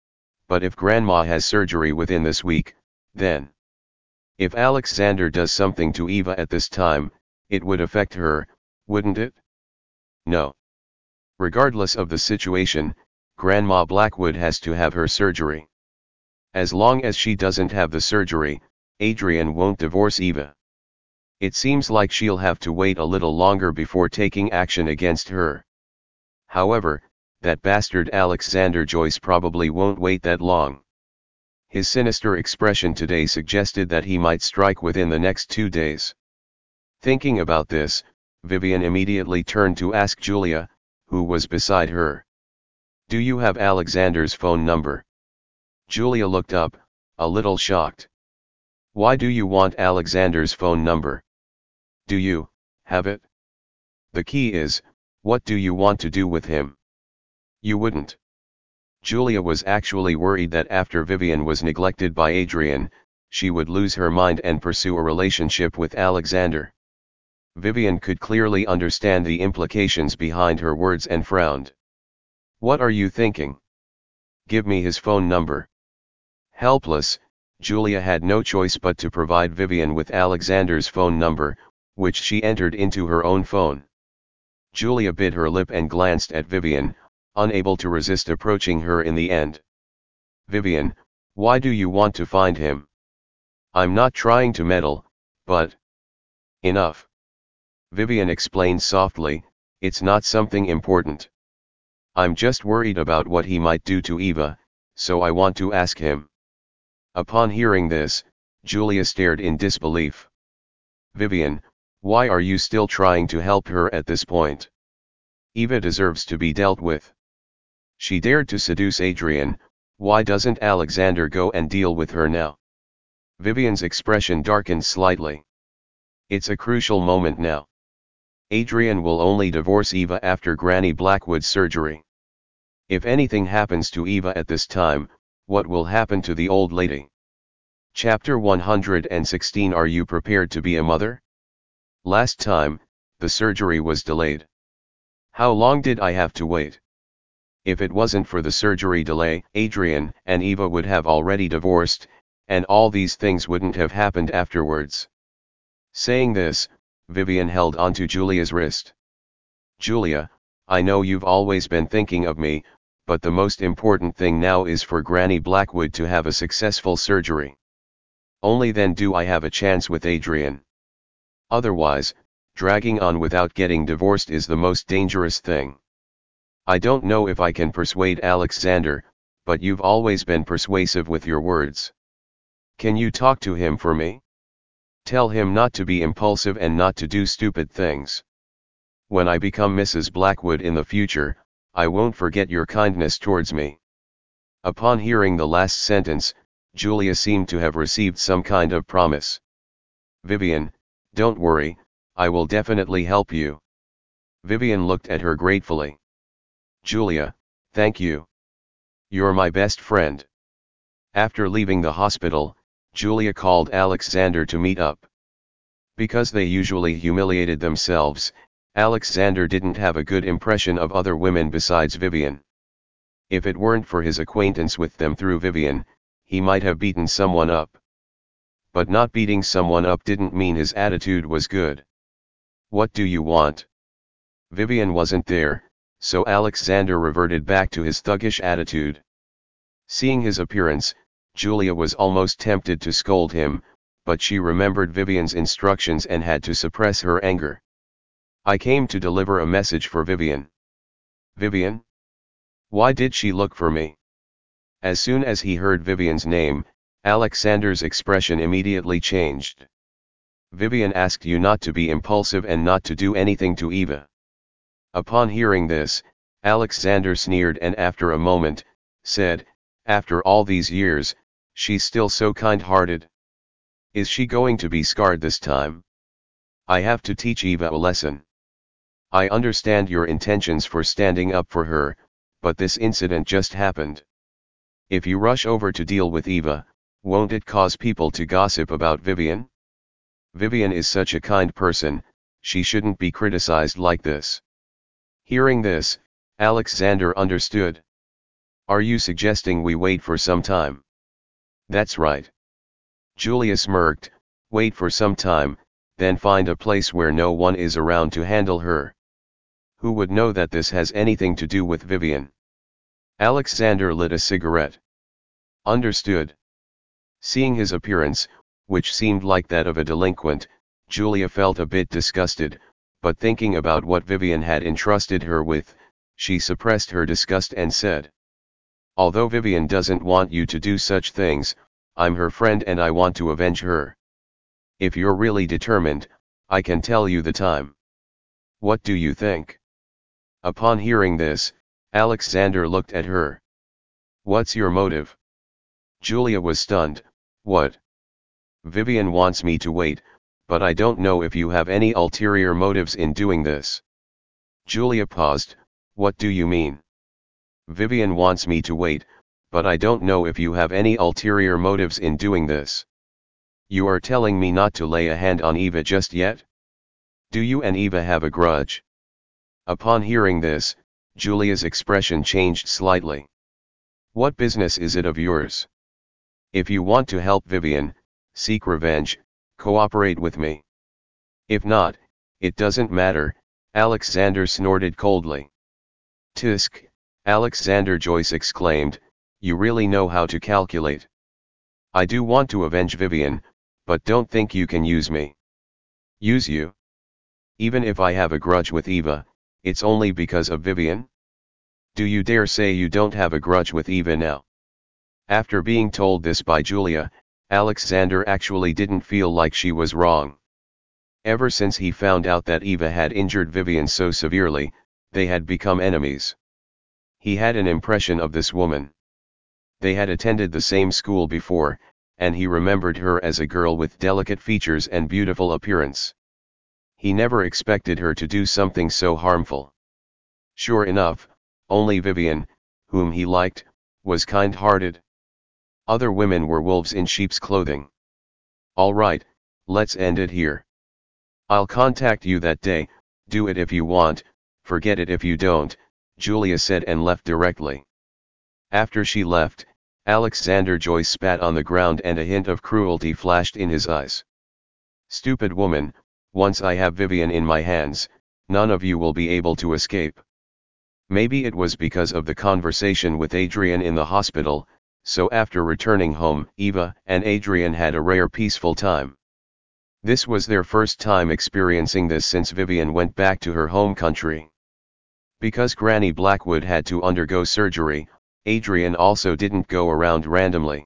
But if Grandma has surgery within this week, then... If Alexander does something to Eva at this time, it would affect her, wouldn't it? No. Regardless of the situation, Grandma Blackwood has to have her surgery. As long as she doesn't have the surgery, Adrian won't divorce Eva. It seems like she'll have to wait a little longer before taking action against her. However, that bastard Alexander Joyce probably won't wait that long. His sinister expression today suggested that he might strike within the next two days. Thinking about this, Vivian immediately turned to ask Julia, who was beside her. "Do you have Alexander's phone number?" Julia looked up, a little shocked. "Why do you want Alexander's phone number? Do you have it? The key is, what do you want to do with him? You wouldn't." Julia was actually worried that after Vivian was neglected by Adrian, she would lose her mind and pursue a relationship with Alexander. Vivian could clearly understand the implications behind her words and frowned. "What are you thinking? Give me his phone number." Helpless, Julia had no choice but to provide Vivian with Alexander's phone number, which she entered into her own phone. Julia bit her lip and glanced at Vivian, unable to resist approaching her in the end. "Vivian, why do you want to find him? I'm not trying to meddle, but..." "Enough." Vivian explained softly, "It's not something important. I'm just worried about what he might do to Eva, so I want to ask him." Upon hearing this, Julia stared in disbelief. "Vivian, why are you still trying to help her at this point? Eva deserves to be dealt with. She dared to seduce Adrian, why doesn't Alexander go and deal with her now?" Vivian's expression darkened slightly. "It's a crucial moment now. Adrian will only divorce Eva after Granny Blackwood's surgery. If anything happens to Eva at this time, what will happen to the old lady?" Chapter one hundred sixteen. Are you prepared to be a mother? Last time, the surgery was delayed. How long did I have to wait? If it wasn't for the surgery delay, Adrian and Eva would have already divorced, and all these things wouldn't have happened afterwards. Saying this, Vivian held onto Julia's wrist. "Julia, I know you've always been thinking of me, but the most important thing now is for Granny Blackwood to have a successful surgery. Only then do I have a chance with Adrian. Otherwise, dragging on without getting divorced is the most dangerous thing. I don't know if I can persuade Alexander, but you've always been persuasive with your words. Can you talk to him for me? Tell him not to be impulsive and not to do stupid things. When I become Missus Blackwood in the future, I won't forget your kindness towards me." Upon hearing the last sentence, Julia seemed to have received some kind of promise. "Vivian, don't worry, I will definitely help you." Vivian looked at her gratefully. "Julia, thank you. You're my best friend." After leaving the hospital, Julia called Alexander to meet up. Because they usually humiliated themselves, Alexander didn't have a good impression of other women besides Vivian. If it weren't for his acquaintance with them through Vivian, he might have beaten someone up. But not beating someone up didn't mean his attitude was good. "What do you want?" Vivian wasn't there, so Alexander reverted back to his thuggish attitude. Seeing his appearance, Julia was almost tempted to scold him, but she remembered Vivian's instructions and had to suppress her anger. "I came to deliver a message for Vivian." "Vivian? Why did she look for me?" As soon as he heard Vivian's name, Alexander's expression immediately changed. "Vivian asked you not to be impulsive and not to do anything to Eva." Upon hearing this, Alexander sneered and after a moment, said, "After all these years, she's still so kind-hearted. Is she going to be scarred this time? I have to teach Eva a lesson. I understand your intentions for standing up for her, but this incident just happened. If you rush over to deal with Eva, won't it cause people to gossip about Vivian? Vivian is such a kind person, she shouldn't be criticized like this." Hearing this, Alexander understood. "Are you suggesting we wait for some time?" "That's right." Julia smirked, "Wait for some time, then find a place where no one is around to handle her. Who would know that this has anything to do with Vivian?" Alexander lit a cigarette. "Understood." Seeing his appearance, which seemed like that of a delinquent, Julia felt a bit disgusted, but thinking about what Vivian had entrusted her with, she suppressed her disgust and said, "Although Vivian doesn't want you to do such things, I'm her friend and I want to avenge her. If you're really determined, I can tell you the time. What do you think?" Upon hearing this, Alexander looked at her. "What's your motive?" Julia was stunned. "What?" "Vivian wants me to wait, but I don't know if you have any ulterior motives in doing this." Julia paused. "What do you mean?" Vivian wants me to wait, but I don't know if you have any ulterior motives in doing this. You are telling me not to lay a hand on Eva just yet? Do you and Eva have a grudge? Upon hearing this, Julia's expression changed slightly. What business is it of yours? If you want to help Vivian, seek revenge, cooperate with me. If not, it doesn't matter, Alexander snorted coldly. Tisk, Alexander Joyce exclaimed, you really know how to calculate. I do want to avenge Vivian, but don't think you can use me. Use you? Even if I have a grudge with Eva, it's only because of Vivian? Do you dare say you don't have a grudge with Eva now? After being told this by Julia, Alexander actually didn't feel like she was wrong. Ever since he found out that Eva had injured Vivian so severely, they had become enemies. He had an impression of this woman. They had attended the same school before, and he remembered her as a girl with delicate features and beautiful appearance. He never expected her to do something so harmful. Sure enough, only Vivian, whom he liked, was kind-hearted. Other women were wolves in sheep's clothing. All right, let's end it here. I'll contact you that day, do it if you want, forget it if you don't, Julia said and left directly. After she left, Alexander Joyce spat on the ground and a hint of cruelty flashed in his eyes. Stupid woman, once I have Vivian in my hands, none of you will be able to escape. Maybe it was because of the conversation with Adrian in the hospital, so after returning home, Eva and Adrian had a rare peaceful time. This was their first time experiencing this since Vivian went back to her home country. Because Granny Blackwood had to undergo surgery, Adrian also didn't go around randomly.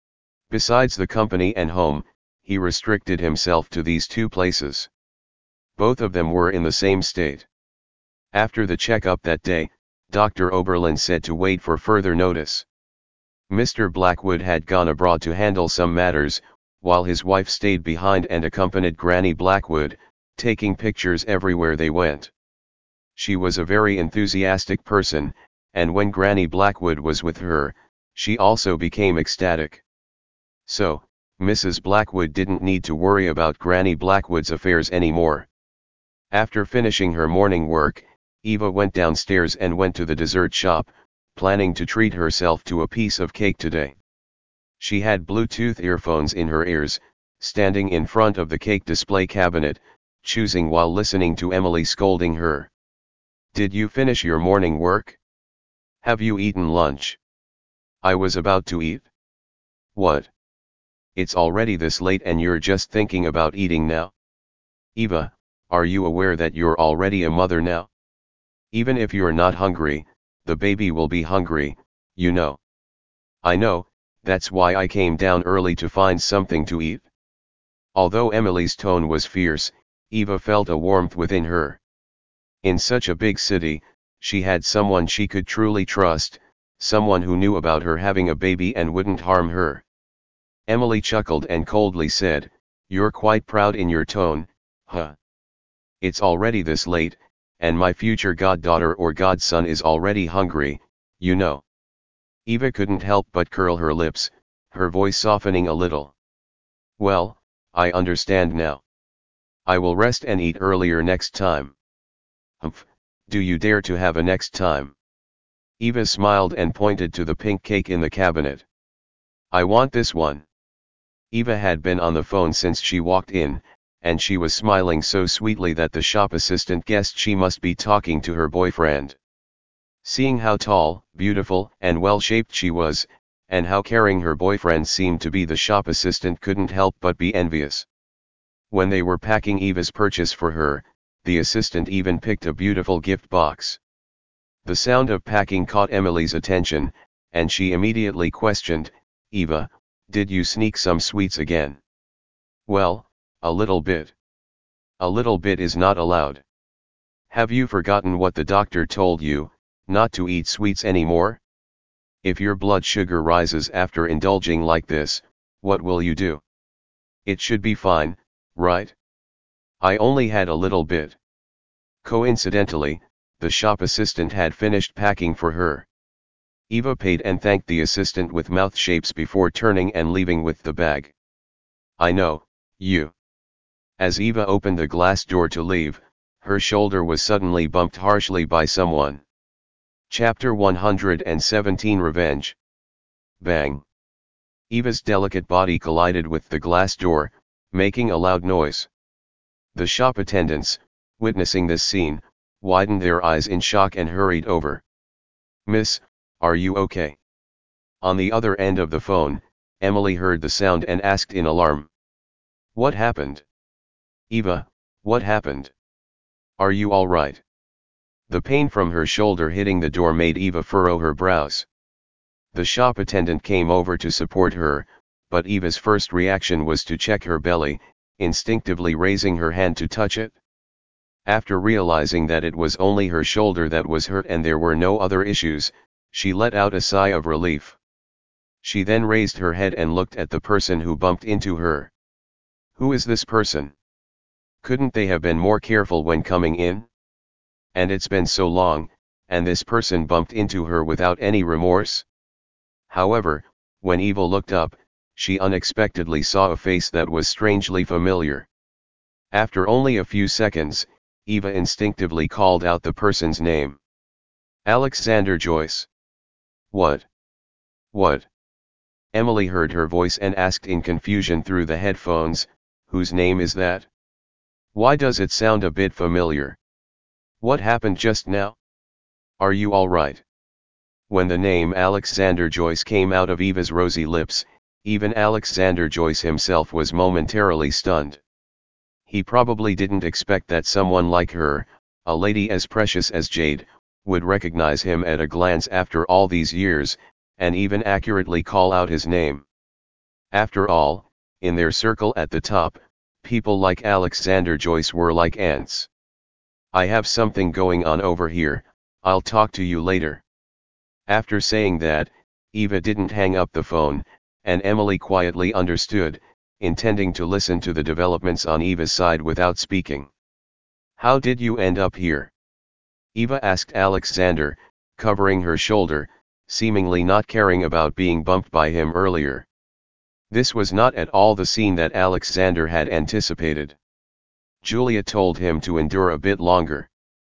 Besides the company and home, he restricted himself to these two places. Both of them were in the same state. After the checkup that day, Doctor Oberlin said to wait for further notice. Mister Blackwood had gone abroad to handle some matters, while his wife stayed behind and accompanied Granny Blackwood, taking pictures everywhere they went. She was a very enthusiastic person, and when Granny Blackwood was with her, she also became ecstatic. So, Missus Blackwood didn't need to worry about Granny Blackwood's affairs anymore. After finishing her morning work, Eva went downstairs and went to the dessert shop, planning to treat herself to a piece of cake today. She had Bluetooth earphones in her ears, standing in front of the cake display cabinet, choosing while listening to Emily scolding her. Did you finish your morning work? Have you eaten lunch? I was about to eat. What? It's already this late and you're just thinking about eating now? Eva, are you aware that you're already a mother now? Even if you're not hungry, the baby will be hungry, you know. I know, that's why I came down early to find something to eat. Although Emily's tone was fierce, Eva felt a warmth within her. In such a big city, she had someone she could truly trust, someone who knew about her having a baby and wouldn't harm her. Emily chuckled and coldly said, "You're quite proud in your tone, huh? It's already this late, and my future goddaughter or godson is already hungry, you know." Eva couldn't help but curl her lips, her voice softening a little. "Well, I understand now. I will rest and eat earlier next time." "Humph, do you dare to have a next time?" Eva smiled and pointed to the pink cake in the cabinet. "I want this one." Eva had been on the phone since she walked in, and she was smiling so sweetly that the shop assistant guessed she must be talking to her boyfriend. Seeing how tall, beautiful, and well-shaped she was, and how caring her boyfriend seemed to be, the shop assistant couldn't help but be envious. When they were packing Eva's purchase for her, the assistant even picked a beautiful gift box. The sound of packing caught Emily's attention, and she immediately questioned, "Eva, did you sneak some sweets again?" "Well, a little bit." "A little bit is not allowed. Have you forgotten what the doctor told you, not to eat sweets anymore? If your blood sugar rises after indulging like this, what will you do? It should be fine, right?" "I only had a little bit." Coincidentally, the shop assistant had finished packing for her. Eva paid and thanked the assistant with mouth shapes before turning and leaving with the bag. I know, you. As Eva opened the glass door to leave, her shoulder was suddenly bumped harshly by someone. Chapter one hundred seventeen Revenge. Bang. Eva's delicate body collided with the glass door, making a loud noise. The shop attendants, witnessing this scene, widened their eyes in shock and hurried over. Miss, are you okay? On the other end of the phone, Emily heard the sound and asked in alarm. What happened? Eva, what happened? Are you all right? The pain from her shoulder hitting the door made Eva furrow her brows. The shop attendant came over to support her, but Eva's first reaction was to check her belly, instinctively raising her hand to touch it. After realizing that it was only her shoulder that was hurt and there were no other issues, she let out a sigh of relief. She then raised her head and looked at the person who bumped into her. Who is this person? Couldn't they have been more careful when coming in? And it's been so long, and this person bumped into her without any remorse? However, when Eva looked up, she unexpectedly saw a face that was strangely familiar. After only a few seconds, Eva instinctively called out the person's name. Alexander Joyce. What? What? Emily heard her voice and asked in confusion through the headphones, whose name is that? Why does it sound a bit familiar? What happened just now? Are you all right? When the name Alexander Joyce came out of Eva's rosy lips, even Alexander Joyce himself was momentarily stunned. He probably didn't expect that someone like her, a lady as precious as jade, would recognize him at a glance after all these years, and even accurately call out his name. After all, in their circle at the top, people like Alexander Joyce were like ants. I have something going on over here, I'll talk to you later. After saying that, Eva didn't hang up the phone, and Emily quietly understood, intending to listen to the developments on Eva's side without speaking. How did you end up here? Eva asked Alexander, covering her shoulder, seemingly not caring about being bumped by him earlier. This was not at all the scene that Alexander had anticipated. Julia told him to endure a bit longer.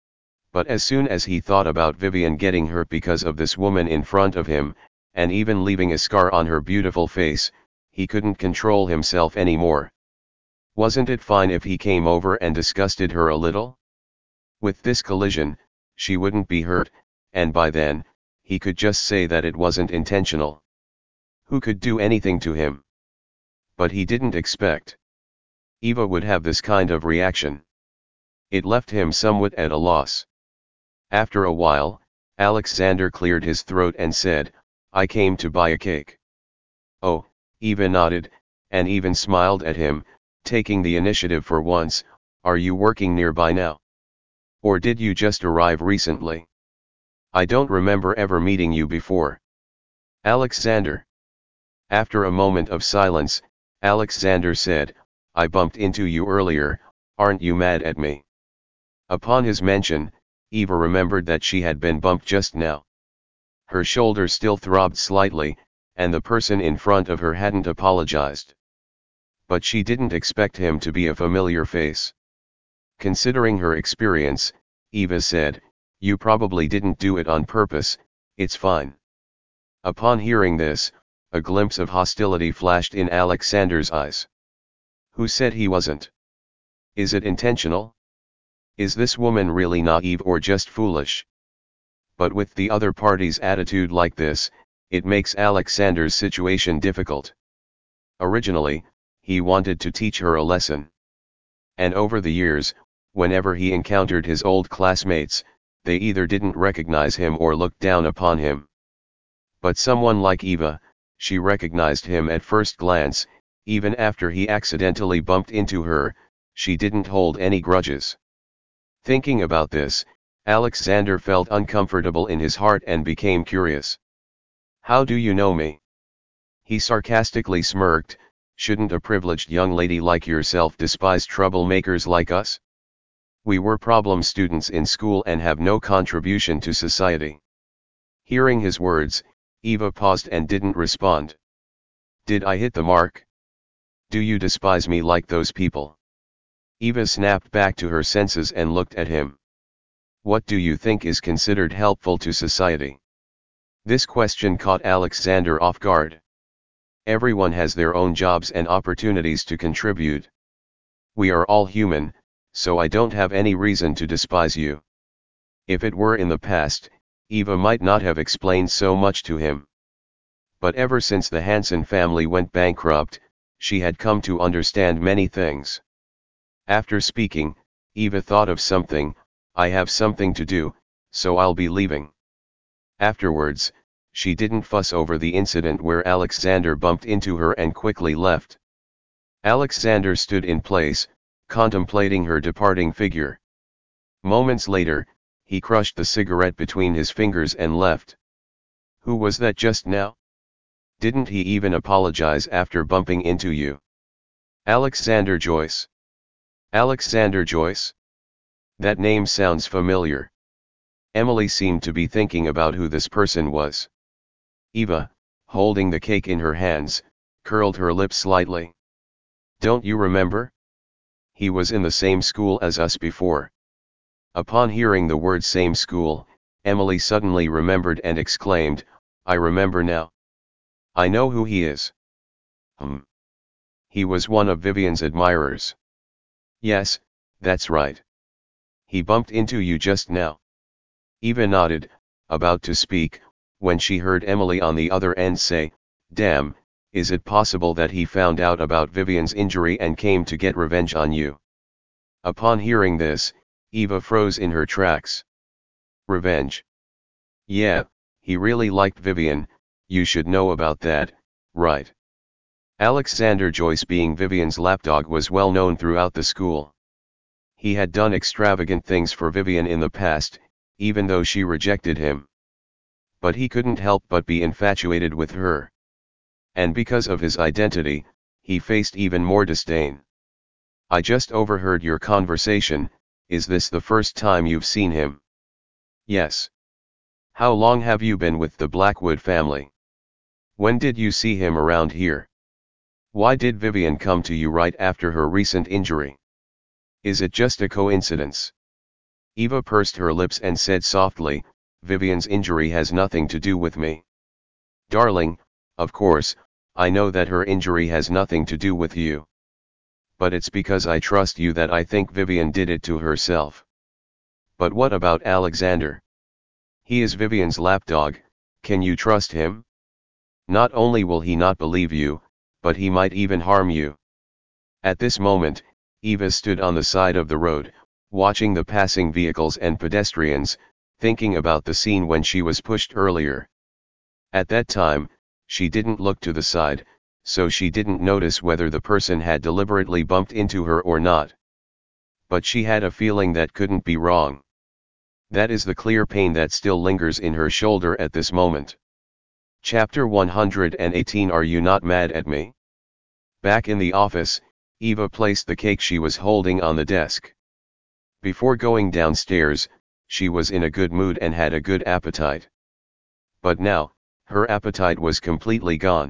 But as soon as he thought about Vivian getting hurt because of this woman in front of him, and even leaving a scar on her beautiful face, he couldn't control himself anymore. Wasn't it fine if he came over and disgusted her a little? With this collision, she wouldn't be hurt, and by then, he could just say that it wasn't intentional. Who could do anything to him? But he didn't expect Eva would have this kind of reaction. It left him somewhat at a loss. After a while, Alexander cleared his throat and said, I came to buy a cake. Oh, Eva nodded, and even smiled at him, taking the initiative for once. Are you working nearby now? Or did you just arrive recently? I don't remember ever meeting you before. Alexander. After a moment of silence, Alexander said, I bumped into you earlier, aren't you mad at me? Upon his mention, Eva remembered that she had been bumped just now. Her shoulder still throbbed slightly, and the person in front of her hadn't apologized. But she didn't expect him to be a familiar face. Considering her experience, Eva said, you probably didn't do it on purpose, it's fine. Upon hearing this, a glimpse of hostility flashed in Alexander's eyes. Who said he wasn't? Is it intentional? Is this woman really naive or just foolish? But with the other party's attitude like this, it makes Alexander's situation difficult. Originally, he wanted to teach her a lesson. And over the years, whenever he encountered his old classmates, they either didn't recognize him or looked down upon him. But someone like Eva, she recognized him at first glance, even after he accidentally bumped into her, she didn't hold any grudges. Thinking about this, Alexander felt uncomfortable in his heart and became curious. How do you know me? He sarcastically smirked, shouldn't a privileged young lady like yourself despise troublemakers like us? We were problem students in school and have no contribution to society. Hearing his words, Eva paused and didn't respond. Did I hit the mark? Do you despise me like those people? Eva snapped back to her senses and looked at him. What do you think is considered helpful to society? This question caught Alexander off guard. Everyone has their own jobs and opportunities to contribute. We are all human, so I don't have any reason to despise you. If it were in the past, Eva might not have explained so much to him. But ever since the Hansen family went bankrupt, she had come to understand many things. After speaking, Eva thought of something. I have something to do, so I'll be leaving. Afterwards, she didn't fuss over the incident where Alexander bumped into her and quickly left. Alexander stood in place, contemplating her departing figure. Moments later, he crushed the cigarette between his fingers and left. Who was that just now? Didn't he even apologize after bumping into you? Alexander Joyce. Alexander Joyce? That name sounds familiar. Emily seemed to be thinking about who this person was. Eva, holding the cake in her hands, curled her lips slightly. Don't you remember? He was in the same school as us before. Upon hearing the word same school, Emily suddenly remembered and exclaimed, I remember now. I know who he is. Hmm. He was one of Vivian's admirers. Yes, that's right. He bumped into you just now. Eva nodded, about to speak, when she heard Emily on the other end say, Damn, is it possible that he found out about Vivian's injury and came to get revenge on you? Upon hearing this, Eva froze in her tracks. Revenge? Yeah, he really liked Vivian, you should know about that, right? Alexander Joyce, being Vivian's lapdog, was well known throughout the school. He had done extravagant things for Vivian in the past, even though she rejected him. But he couldn't help but be infatuated with her. And because of his identity, he faced even more disdain. I just overheard your conversation. Is this the first time you've seen him? Yes. How long have you been with the Blackwood family? When did you see him around here? Why did Vivian come to you right after her recent injury? Is it just a coincidence? Eva pursed her lips and said softly, Vivian's injury has nothing to do with me. Darling, of course, I know that her injury has nothing to do with you. But it's because I trust you that I think Vivian did it to herself. But what about Alexander? He is Vivian's lapdog, can you trust him? Not only will he not believe you, but he might even harm you. At this moment, Eva stood on the side of the road, watching the passing vehicles and pedestrians, thinking about the scene when she was pushed earlier. At that time, she didn't look to the side, so she didn't notice whether the person had deliberately bumped into her or not. But she had a feeling that couldn't be wrong. That is the clear pain that still lingers in her shoulder at this moment. Chapter one hundred eighteen. Are you not mad at me? Back in the office, Eva placed the cake she was holding on the desk. Before going downstairs, she was in a good mood and had a good appetite. But now, her appetite was completely gone.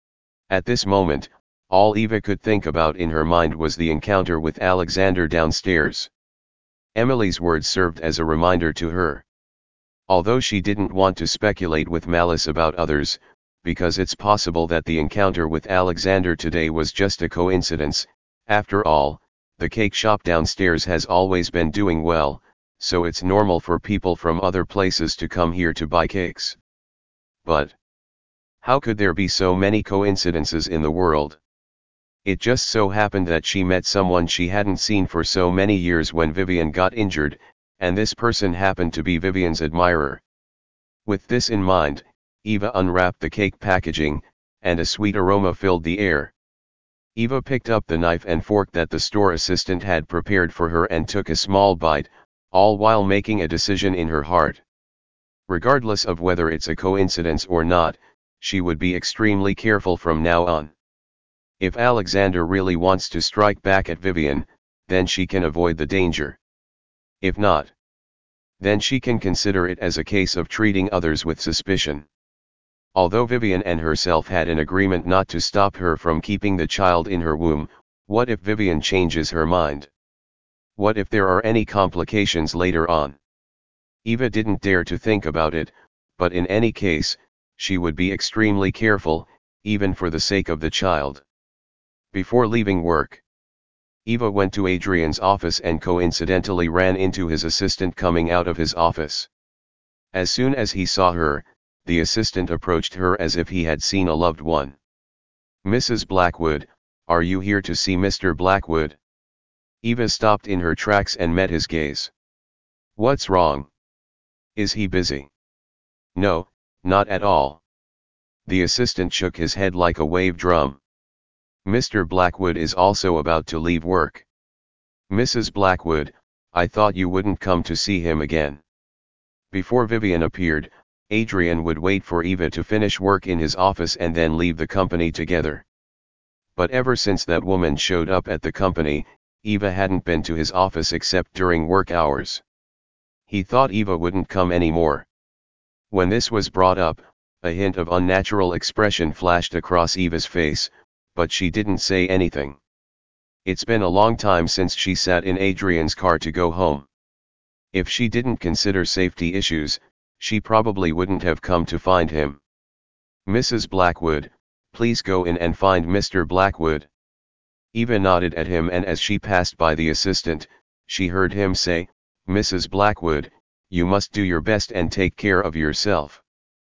At this moment, all Eva could think about in her mind was the encounter with Alexander downstairs. Emily's words served as a reminder to her. Although she didn't want to speculate with malice about others, because it's possible that the encounter with Alexander today was just a coincidence, after all, the cake shop downstairs has always been doing well, so it's normal for people from other places to come here to buy cakes. But how could there be so many coincidences in the world? It just so happened that she met someone she hadn't seen for so many years when Vivian got injured, and this person happened to be Vivian's admirer. With this in mind, Eva unwrapped the cake packaging, and a sweet aroma filled the air. Eva picked up the knife and fork that the store assistant had prepared for her and took a small bite, all while making a decision in her heart. Regardless of whether it's a coincidence or not, she would be extremely careful from now on. If Alexander really wants to strike back at Vivian, then she can avoid the danger. If not, Then she can consider it as a case of treating others with suspicion. Although Vivian and herself had an agreement not to stop her from keeping the child in her womb, what if Vivian changes her mind? What if there are any complications later on? Eva didn't dare to think about it, but in any case, she would be extremely careful, even for the sake of the child. Before leaving work, Eva went to Adrian's office and coincidentally ran into his assistant coming out of his office. As soon as he saw her, the assistant approached her as if he had seen a loved one. "Missus Blackwood, are you here to see Mister Blackwood?" Eva stopped in her tracks and met his gaze. "What's wrong? Is he busy?" "No, not at all." The assistant shook his head like a wave drum. "Mister Blackwood is also about to leave work." "Missus Blackwood, I thought you wouldn't come to see him again." Before Vivian appeared, Adrian would wait for Eva to finish work in his office and then leave the company together. But ever since that woman showed up at the company, Eva hadn't been to his office except during work hours. He thought Eva wouldn't come anymore. When this was brought up, a hint of unnatural expression flashed across Eva's face, but she didn't say anything. It's been a long time since she sat in Adrian's car to go home. If she didn't consider safety issues, she probably wouldn't have come to find him. "Missus Blackwood, please go in and find Mister Blackwood." Eva nodded at him, and as she passed by the assistant, she heard him say, "Missus Blackwood, you must do your best and take care of yourself."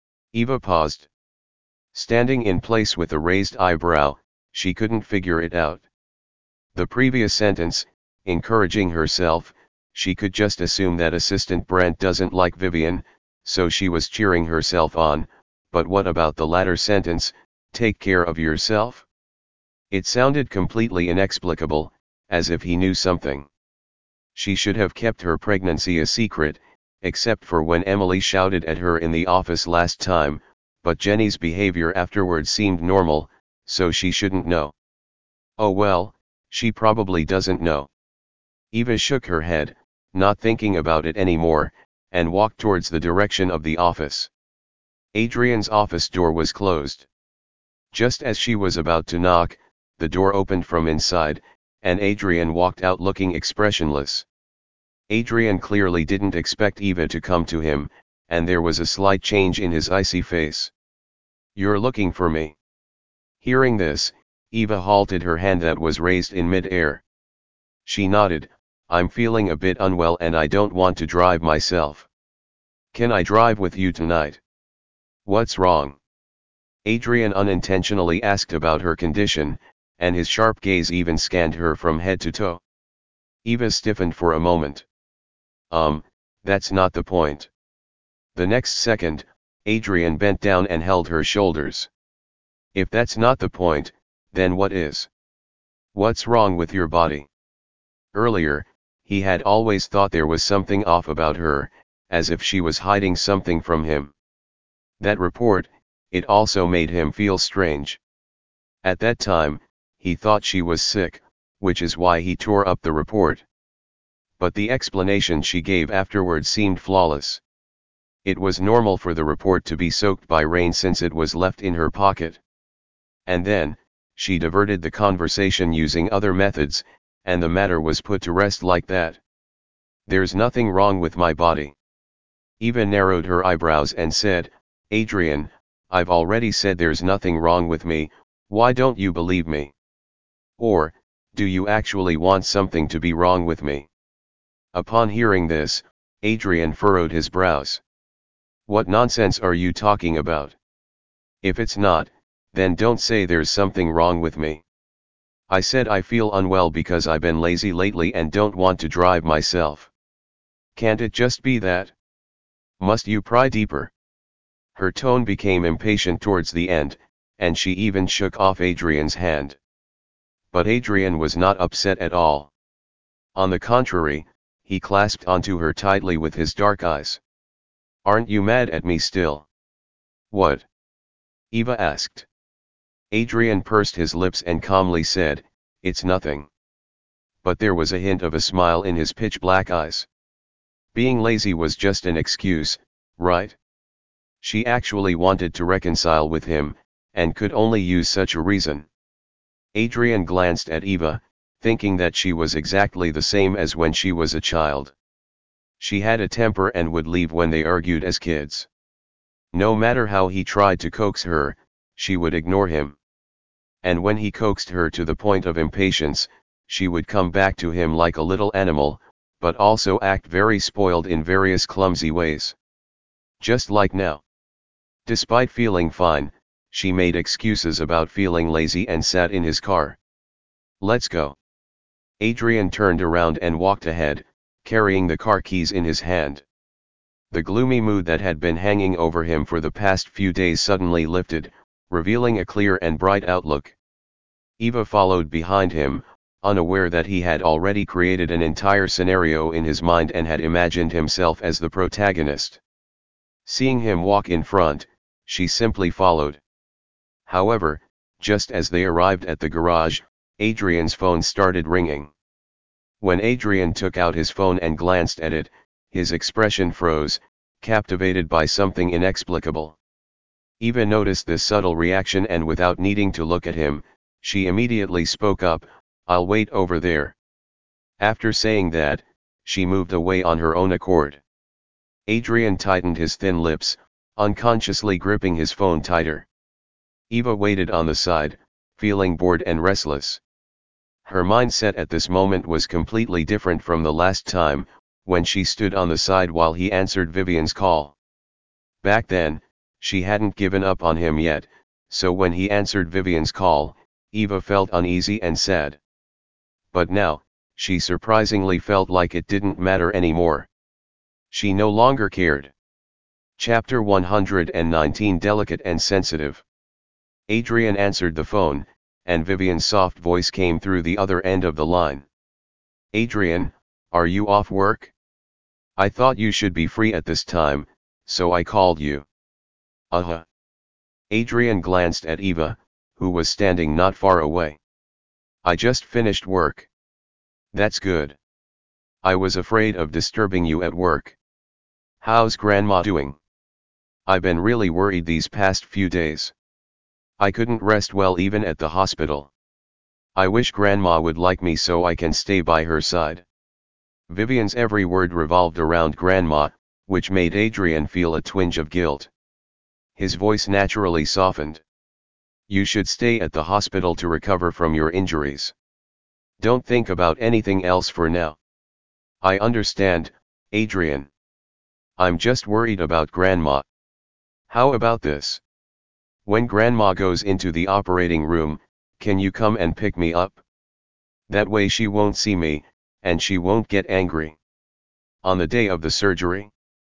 Eva paused. Standing in place with a raised eyebrow, she couldn't figure it out. The previous sentence, encouraging herself, she could just assume that Assistant Brent doesn't like Vivian, so she was cheering herself on, but what about the latter sentence, take care of yourself? It sounded completely inexplicable, as if he knew something. She should have kept her pregnancy a secret, except for when Emily shouted at her in the office last time, but Jenny's behavior afterward seemed normal, so she shouldn't know. Oh well, she probably doesn't know. Eva shook her head, not thinking about it anymore, and walked towards the direction of the office. Adrian's office door was closed. Just as she was about to knock, the door opened from inside, and Adrian walked out looking expressionless. Adrian clearly didn't expect Eva to come to him, and there was a slight change in his icy face. "You're looking for me?" Hearing this, Eva halted her hand that was raised in mid-air. She nodded, "I'm feeling a bit unwell and I don't want to drive myself. Can I drive with you tonight?" "What's wrong?" Adrian unintentionally asked about her condition, and his sharp gaze even scanned her from head to toe. Eva stiffened for a moment. Um, that's not the point." The next second, Adrian bent down and held her shoulders. "If that's not the point, then what is? What's wrong with your body?" Earlier, he had always thought there was something off about her, as if she was hiding something from him. That report, it also made him feel strange. At that time, he thought she was sick, which is why he tore up the report. But the explanation she gave afterward seemed flawless. It was normal for the report to be soaked by rain since it was left in her pocket. And then, she diverted the conversation using other methods, and the matter was put to rest like that. "There's nothing wrong with my body." Eva narrowed her eyebrows and said, "Adrian, I've already said there's nothing wrong with me, why don't you believe me? Or, do you actually want something to be wrong with me?" Upon hearing this, Adrian furrowed his brows. "What nonsense are you talking about? If it's not, then don't say there's something wrong with me. I said I feel unwell because I've been lazy lately and don't want to drive myself. Can't it just be that? Must you pry deeper?" Her tone became impatient towards the end, and she even shook off Adrian's hand. But Adrian was not upset at all. On the contrary, he clasped onto her tightly with his dark eyes. "Aren't you mad at me still?" "What?" Eva asked. Adrian pursed his lips and calmly said, "It's nothing." But there was a hint of a smile in his pitch-black eyes. Being lazy was just an excuse, right? She actually wanted to reconcile with him, and could only use such a reason. Adrian glanced at Eva, thinking that she was exactly the same as when she was a child. She had a temper and would leave when they argued as kids. No matter how he tried to coax her, she would ignore him. And when he coaxed her to the point of impatience, she would come back to him like a little animal, but also act very spoiled in various clumsy ways. Just like now. Despite feeling fine, she made excuses about feeling lazy and sat in his car. Let's go. Adrian turned around and walked ahead, carrying the car keys in his hand. The gloomy mood that had been hanging over him for the past few days suddenly lifted, revealing a clear and bright outlook. Eva followed behind him, unaware that he had already created an entire scenario in his mind and had imagined himself as the protagonist. Seeing him walk in front, she simply followed. However, just as they arrived at the garage, Adrian's phone started ringing. When Adrian took out his phone and glanced at it, his expression froze, captivated by something inexplicable. Eva noticed this subtle reaction and without needing to look at him, she immediately spoke up, "I'll wait over there." After saying that, she moved away on her own accord. Adrian tightened his thin lips, unconsciously gripping his phone tighter. Eva waited on the side, feeling bored and restless. Her mindset at this moment was completely different from the last time, when she stood on the side while he answered Vivian's call. Back then, she hadn't given up on him yet, so when he answered Vivian's call, Eva felt uneasy and sad. But now, she surprisingly felt like it didn't matter anymore. She no longer cared. Chapter one hundred nineteen Delicate and Sensitive. Adrian answered the phone, and Vivian's soft voice came through the other end of the line. "Adrian, are you off work? I thought you should be free at this time, so I called you." Uh-huh. Adrian glanced at Eva, who was standing not far away. "I just finished work." "That's good. I was afraid of disturbing you at work. How's Grandma doing? I've been really worried these past few days. I couldn't rest well even at the hospital. I wish Grandma would like me so I can stay by her side." Vivian's every word revolved around Grandma, which made Adrian feel a twinge of guilt. His voice naturally softened. "You should stay at the hospital to recover from your injuries. Don't think about anything else for now." "I understand, Adrian. I'm just worried about Grandma. How about this? When Grandma goes into the operating room, can you come and pick me up? That way she won't see me, and she won't get angry." "On the day of the surgery?"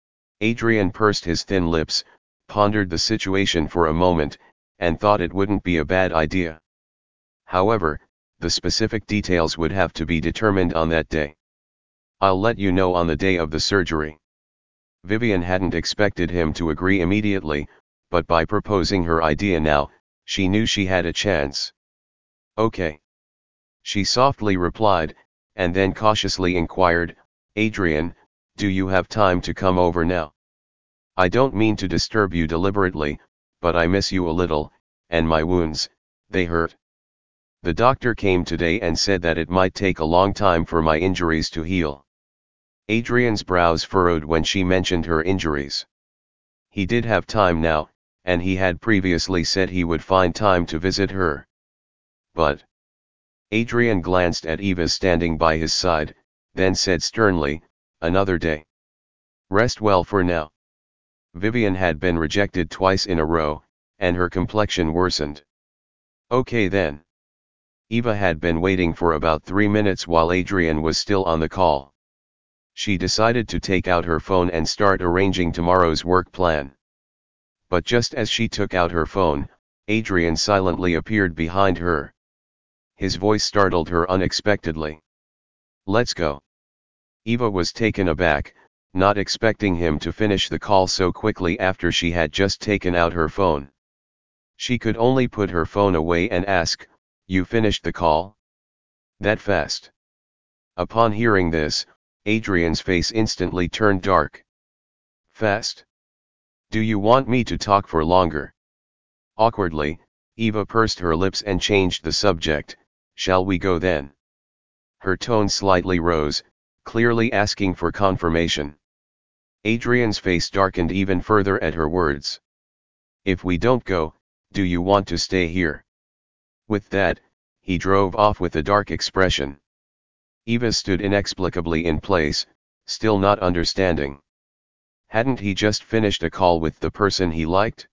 Adrian pursed his thin lips, pondered the situation for a moment, and thought it wouldn't be a bad idea. However, the specific details would have to be determined on that day. "I'll let you know on the day of the surgery." Vivian hadn't expected him to agree immediately, but by proposing her idea now, she knew she had a chance. "Okay," she softly replied, and then cautiously inquired, "Adrian, do you have time to come over now? I don't mean to disturb you deliberately, but I miss you a little, and my wounds, they hurt. The doctor came today and said that it might take a long time for my injuries to heal." Adrian's brows furrowed when she mentioned her injuries. He did have time now, and he had previously said he would find time to visit her. But Adrian glanced at Eva standing by his side, then said sternly, "Another day. Rest well for now." Vivian had been rejected twice in a row, and her complexion worsened. "Okay then." Eva had been waiting for about three minutes while Adrian was still on the call. She decided to take out her phone and start arranging tomorrow's work plan. But just as she took out her phone, Adrian silently appeared behind her. His voice startled her unexpectedly. "Let's go." Eva was taken aback, not expecting him to finish the call so quickly after she had just taken out her phone. She could only put her phone away and ask, "You finished the call? That fast?" Upon hearing this, Adrian's face instantly turned dark. Fast? Do you want me to talk for longer? Awkwardly, Eva pursed her lips and changed the subject. Shall we go then? Her tone slightly rose, clearly asking for confirmation. Adrian's face darkened even further at her words. If we don't go, do you want to stay here? With that, he drove off with a dark expression. Eva stood inexplicably in place, still not understanding. Hadn't he just finished a call with the person he liked?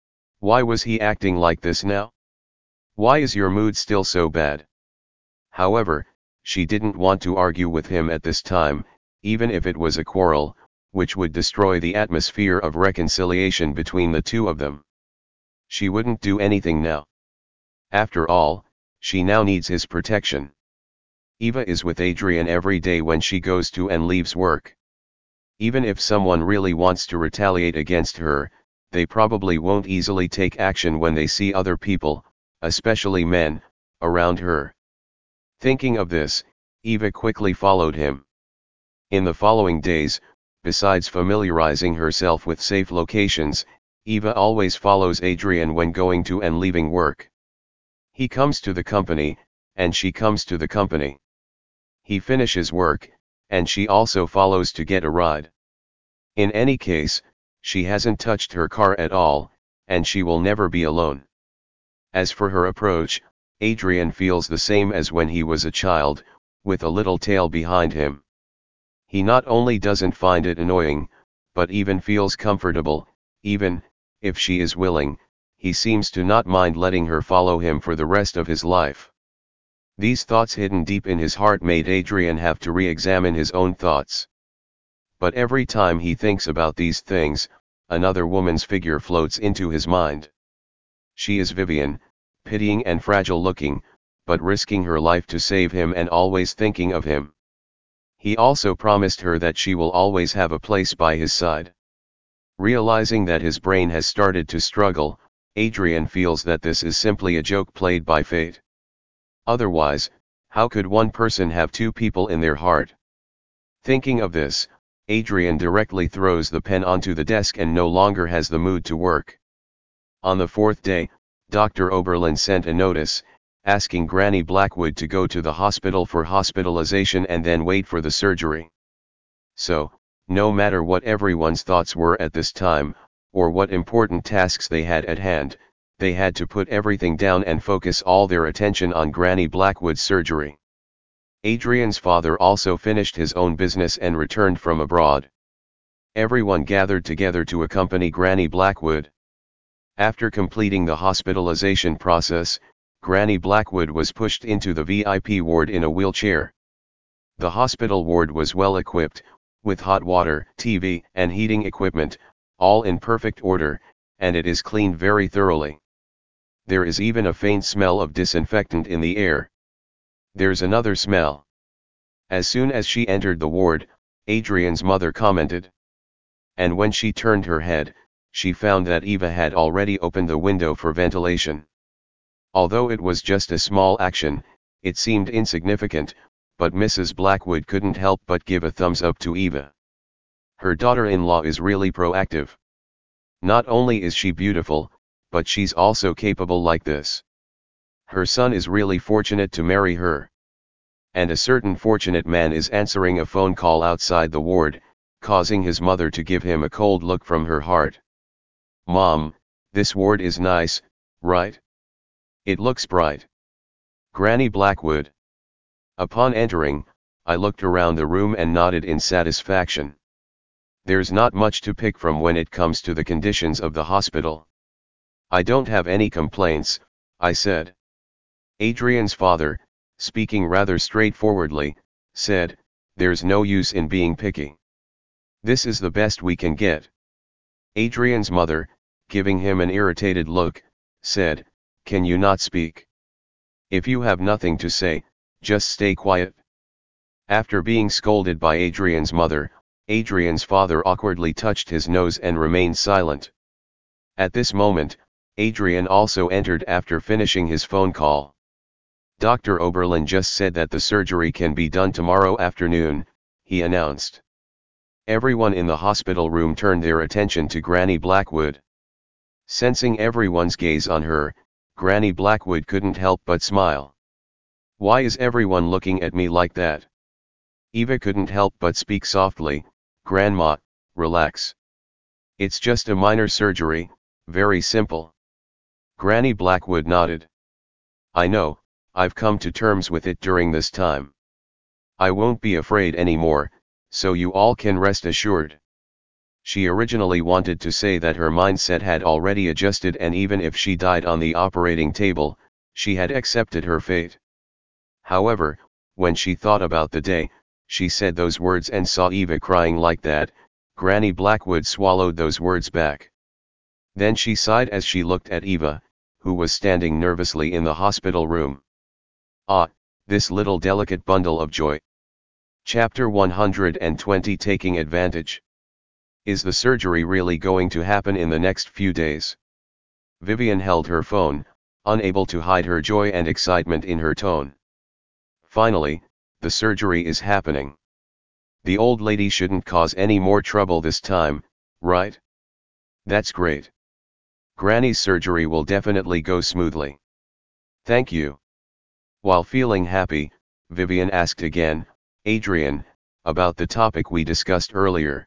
Why was he acting like this now? Why is your mood still so bad? However, she didn't want to argue with him at this time, even if it was a quarrel, which would destroy the atmosphere of reconciliation between the two of them. She wouldn't do anything now. After all, she now needs his protection. Eva is with Adrian every day when she goes to and leaves work. Even if someone really wants to retaliate against her, they probably won't easily take action when they see other people, especially men, around her. Thinking of this, Eva quickly followed him. In the following days, besides familiarizing herself with safe locations, Eva always follows Adrian when going to and leaving work. He comes to the company, and she comes to the company. He finishes work, and she also follows to get a ride. In any case, she hasn't touched her car at all, and she will never be alone. As for her approach, Adrian feels the same as when he was a child, with a little tail behind him. He not only doesn't find it annoying, but even feels comfortable. Even if she is willing, he seems to not mind letting her follow him for the rest of his life. These thoughts hidden deep in his heart made Adrian have to re-examine his own thoughts. But every time he thinks about these things, another woman's figure floats into his mind. She is Vivian, pitying and fragile looking, but risking her life to save him and always thinking of him. He also promised her that she will always have a place by his side. Realizing that his brain has started to struggle, Adrian feels that this is simply a joke played by fate. Otherwise, how could one person have two people in their heart? Thinking of this, Adrian directly throws the pen onto the desk and no longer has the mood to work. On the fourth day, Doctor Oberlin sent a notice, asking Granny Blackwood to go to the hospital for hospitalization and then wait for the surgery. So, no matter what everyone's thoughts were at this time, or what important tasks they had at hand, they had to put everything down and focus all their attention on Granny Blackwood's surgery. Adrian's father also finished his own business and returned from abroad. Everyone gathered together to accompany Granny Blackwood. After completing the hospitalization process, Granny Blackwood was pushed into the V I P ward in a wheelchair. The hospital ward was well equipped, with hot water, T V, and heating equipment, all in perfect order, and it is cleaned very thoroughly. There is even a faint smell of disinfectant in the air. There's another smell. As soon as she entered the ward, Adrian's mother commented. And when she turned her head, she found that Eva had already opened the window for ventilation. Although it was just a small action, it seemed insignificant, but Missus Blackwood couldn't help but give a thumbs up to Eva. Her daughter-in-law is really proactive. Not only is she beautiful, but she's also capable like this. Her son is really fortunate to marry her. And a certain fortunate man is answering a phone call outside the ward, causing his mother to give him a cold look from her heart. Mom, this ward is nice, right? It looks bright. Granny Blackwood. Upon entering, I looked around the room and nodded in satisfaction. There's not much to pick from when it comes to the conditions of the hospital. I don't have any complaints, I said. Adrian's father, speaking rather straightforwardly, said, there's no use in being picky. This is the best we can get. Adrian's mother, giving him an irritated look, said, can you not speak? If you have nothing to say, just stay quiet. After being scolded by Adrian's mother, Adrian's father awkwardly touched his nose and remained silent. At this moment, Adrian also entered after finishing his phone call. Doctor Oberlin just said that the surgery can be done tomorrow afternoon, he announced. Everyone in the hospital room turned their attention to Granny Blackwood. Sensing everyone's gaze on her, Granny Blackwood couldn't help but smile. "Why is everyone looking at me like that?" Eva couldn't help but speak softly. "Grandma, relax. It's just a minor surgery, very simple." Granny Blackwood nodded. "I know, I've come to terms with it during this time. I won't be afraid anymore, so you all can rest assured." She originally wanted to say that her mindset had already adjusted, and even if she died on the operating table, she had accepted her fate. However, when she thought about the day she said those words and saw Eva crying like that, Granny Blackwood swallowed those words back. Then she sighed as she looked at Eva, who was standing nervously in the hospital room. Ah, this little delicate bundle of joy. Chapter one hundred twenty Taking Advantage. Is the surgery really going to happen in the next few days? Vivian held her phone, unable to hide her joy and excitement in her tone. Finally, the surgery is happening. The old lady shouldn't cause any more trouble this time, right? That's great. Granny's surgery will definitely go smoothly. Thank you. While feeling happy, Vivian asked again, "Adrian, about the topic we discussed earlier.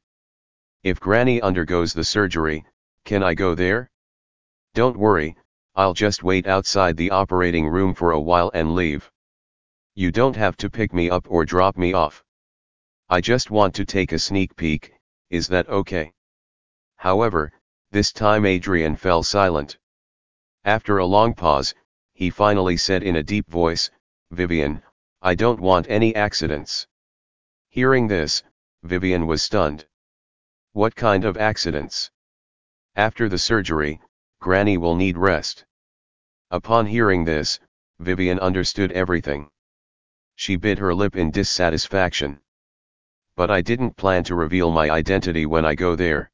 If Granny undergoes the surgery, can I go there?" "Don't worry, I'll just wait outside the operating room for a while and leave. You don't have to pick me up or drop me off. I just want to take a sneak peek, is that okay?" However, this time Adrian fell silent. After a long pause, he finally said in a deep voice, "Vivian, I don't want any accidents." Hearing this, Vivian was stunned. What kind of accidents? After the surgery, Granny will need rest. Upon hearing this, Vivian understood everything. She bit her lip in dissatisfaction. "But I didn't plan to reveal my identity when I go there.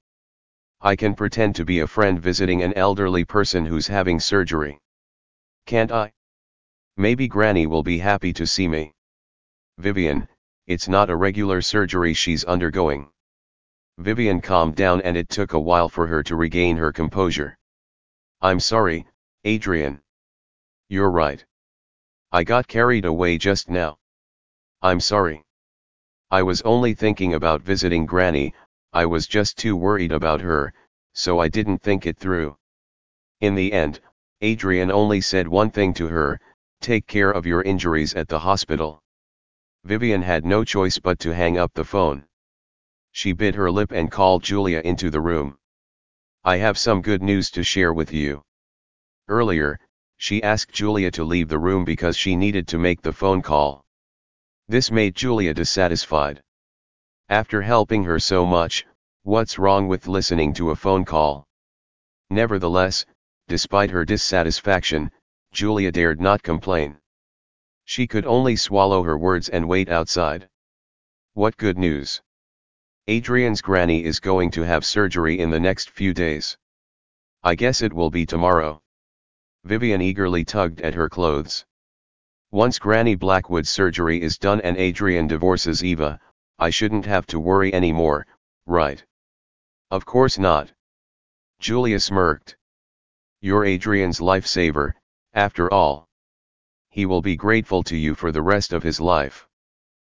I can pretend to be a friend visiting an elderly person who's having surgery. Can't I? Maybe Granny will be happy to see me." "Vivian, it's not a regular surgery she's undergoing." Vivian calmed down and it took a while for her to regain her composure. "I'm sorry, Adrian. You're right. I got carried away just now. I'm sorry. I was only thinking about visiting Granny, I was just too worried about her, so I didn't think it through." In the end, Adrian only said one thing to her, "Take care of your injuries at the hospital." Vivian had no choice but to hang up the phone. She bit her lip and called Julia into the room. "I have some good news to share with you." Earlier, she asked Julia to leave the room because she needed to make the phone call. This made Julia dissatisfied. After helping her so much, what's wrong with listening to a phone call? Nevertheless, despite her dissatisfaction, Julia dared not complain. She could only swallow her words and wait outside. "What good news?" "Adrian's Granny is going to have surgery in the next few days. I guess it will be tomorrow." Vivian eagerly tugged at her clothes. "Once Granny Blackwood's surgery is done and Adrian divorces Eva, I shouldn't have to worry anymore, right?" "Of course not." Julia smirked. "You're Adrian's lifesaver, after all. He will be grateful to you for the rest of his life."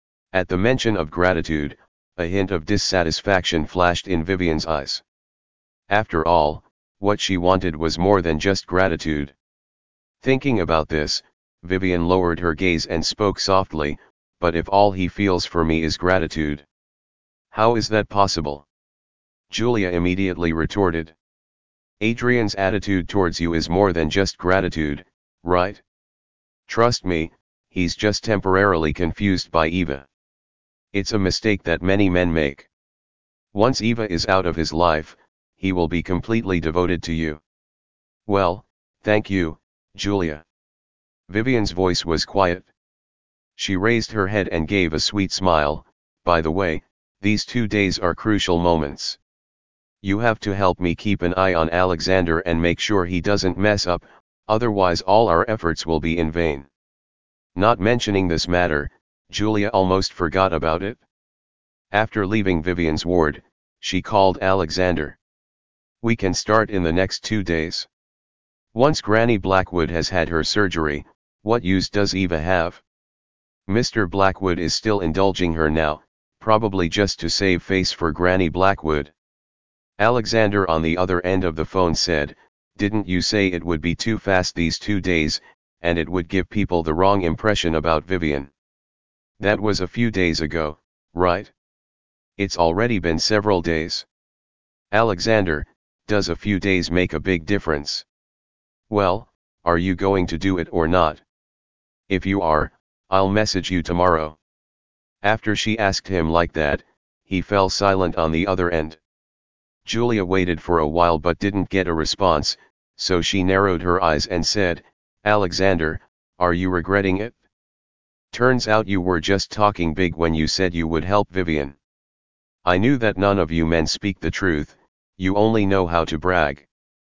At the mention of gratitude, a hint of dissatisfaction flashed in Vivian's eyes. After all, what she wanted was more than just gratitude. Thinking about this, Vivian lowered her gaze and spoke softly, "But if all he feels for me is gratitude? How is that possible?" Julia immediately retorted. "Adrian's attitude towards you is more than just gratitude, right? Trust me, he's just temporarily confused by Eva. It's a mistake that many men make. Once Eva is out of his life, he will be completely devoted to you." "Well, thank you, Julia." Vivian's voice was quiet. She raised her head and gave a sweet smile. "By the way, these two days are crucial moments. You have to help me keep an eye on Alexander and make sure he doesn't mess up, otherwise all our efforts will be in vain." Not mentioning this matter, Julia almost forgot about it. After leaving Vivian's ward, she called Alexander. We can start in the next two days. Once Granny Blackwood has had her surgery, what use does Eva have? Mister Blackwood is still indulging her now, probably just to save face for Granny Blackwood. Alexander on the other end of the phone said, "Didn't you say it would be too fast these two days, and it would give people the wrong impression about Vivian? That was a few days ago, right? It's already been several days." Alexander, does a few days make a big difference? Well, are you going to do it or not? If you are, I'll message you tomorrow. After she asked him like that, he fell silent on the other end. Julia waited for a while but didn't get a response, so she narrowed her eyes and said, "Alexander, are you regretting it? Turns out you were just talking big when you said you would help Vivian. I knew that none of you men speak the truth, you only know how to brag.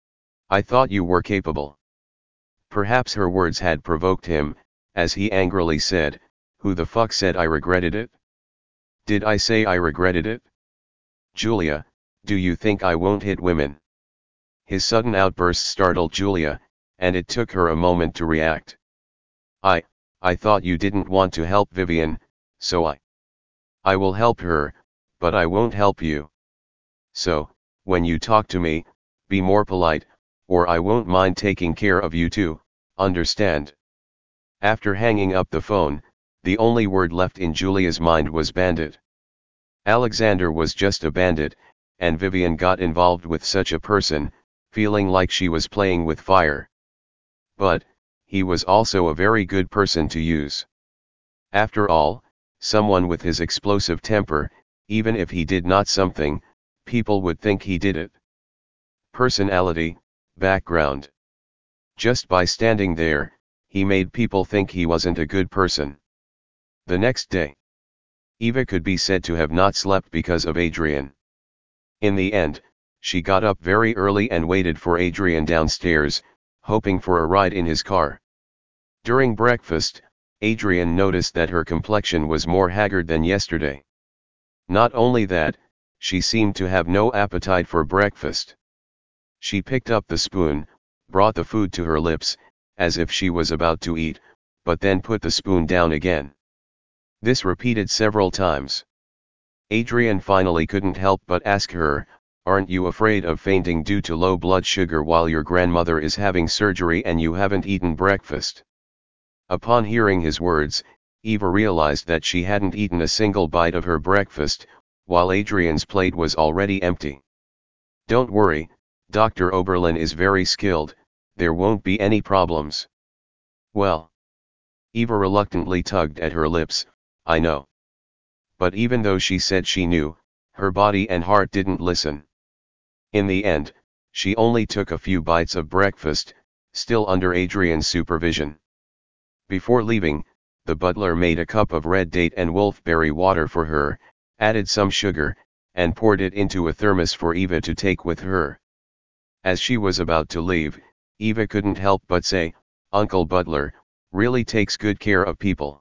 I thought you were capable." Perhaps her words had provoked him, as he angrily said, "Who the fuck said I regretted it? Did I say I regretted it? Julia, do you think I won't hit women?" His sudden outburst startled Julia, and it took her a moment to react. I, I thought you didn't want to help Vivian, so I. I will help her, but I won't help you. So, when you talk to me, be more polite, or I won't mind taking care of you too, understand?" After hanging up the phone, the only word left in Julia's mind was bandit. Alexander was just a bandit, and Vivian got involved with such a person, feeling like she was playing with fire. But, he was also a very good person to use. After all, someone with his explosive temper, even if he did not something, people would think he did it. Personality, background. Just by standing there, he made people think he wasn't a good person. The next day, Eva could be said to have not slept because of Adrian. In the end, she got up very early and waited for Adrian downstairs, hoping for a ride in his car. During breakfast, Adrian noticed that her complexion was more haggard than yesterday. Not only that, she seemed to have no appetite for breakfast. She picked up the spoon, brought the food to her lips, as if she was about to eat, but then put the spoon down again. This repeated several times. Adrian finally couldn't help but ask her, "Aren't you afraid of fainting due to low blood sugar while your grandmother is having surgery and you haven't eaten breakfast?" Upon hearing his words, Eva realized that she hadn't eaten a single bite of her breakfast, while Adrian's plate was already empty. "Don't worry, Doctor Oberlin is very skilled, there won't be any problems." "Well." Eva reluctantly tugged at her lips, "I know." But even though she said she knew, her body and heart didn't listen. In the end, she only took a few bites of breakfast, still under Adrian's supervision. Before leaving, the butler made a cup of red date and wolfberry water for her, added some sugar, and poured it into a thermos for Eva to take with her. As she was about to leave, Eva couldn't help but say, "Uncle Butler really takes good care of people."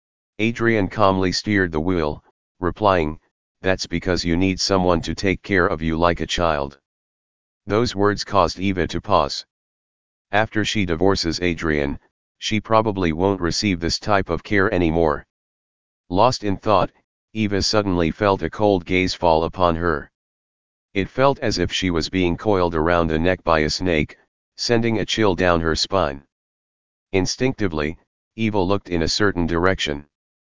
Adrian calmly steered the wheel, replying, "That's because you need someone to take care of you like a child." Those words caused Eva to pause. After she divorces Adrian, she probably won't receive this type of care anymore. Lost in thought, Eva suddenly felt a cold gaze fall upon her. It felt as if she was being coiled around the neck by a snake, sending a chill down her spine. Instinctively, Eva looked in a certain direction.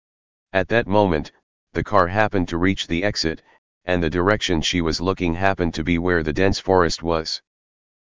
At that moment, the car happened to reach the exit, and the direction she was looking happened to be where the dense forest was.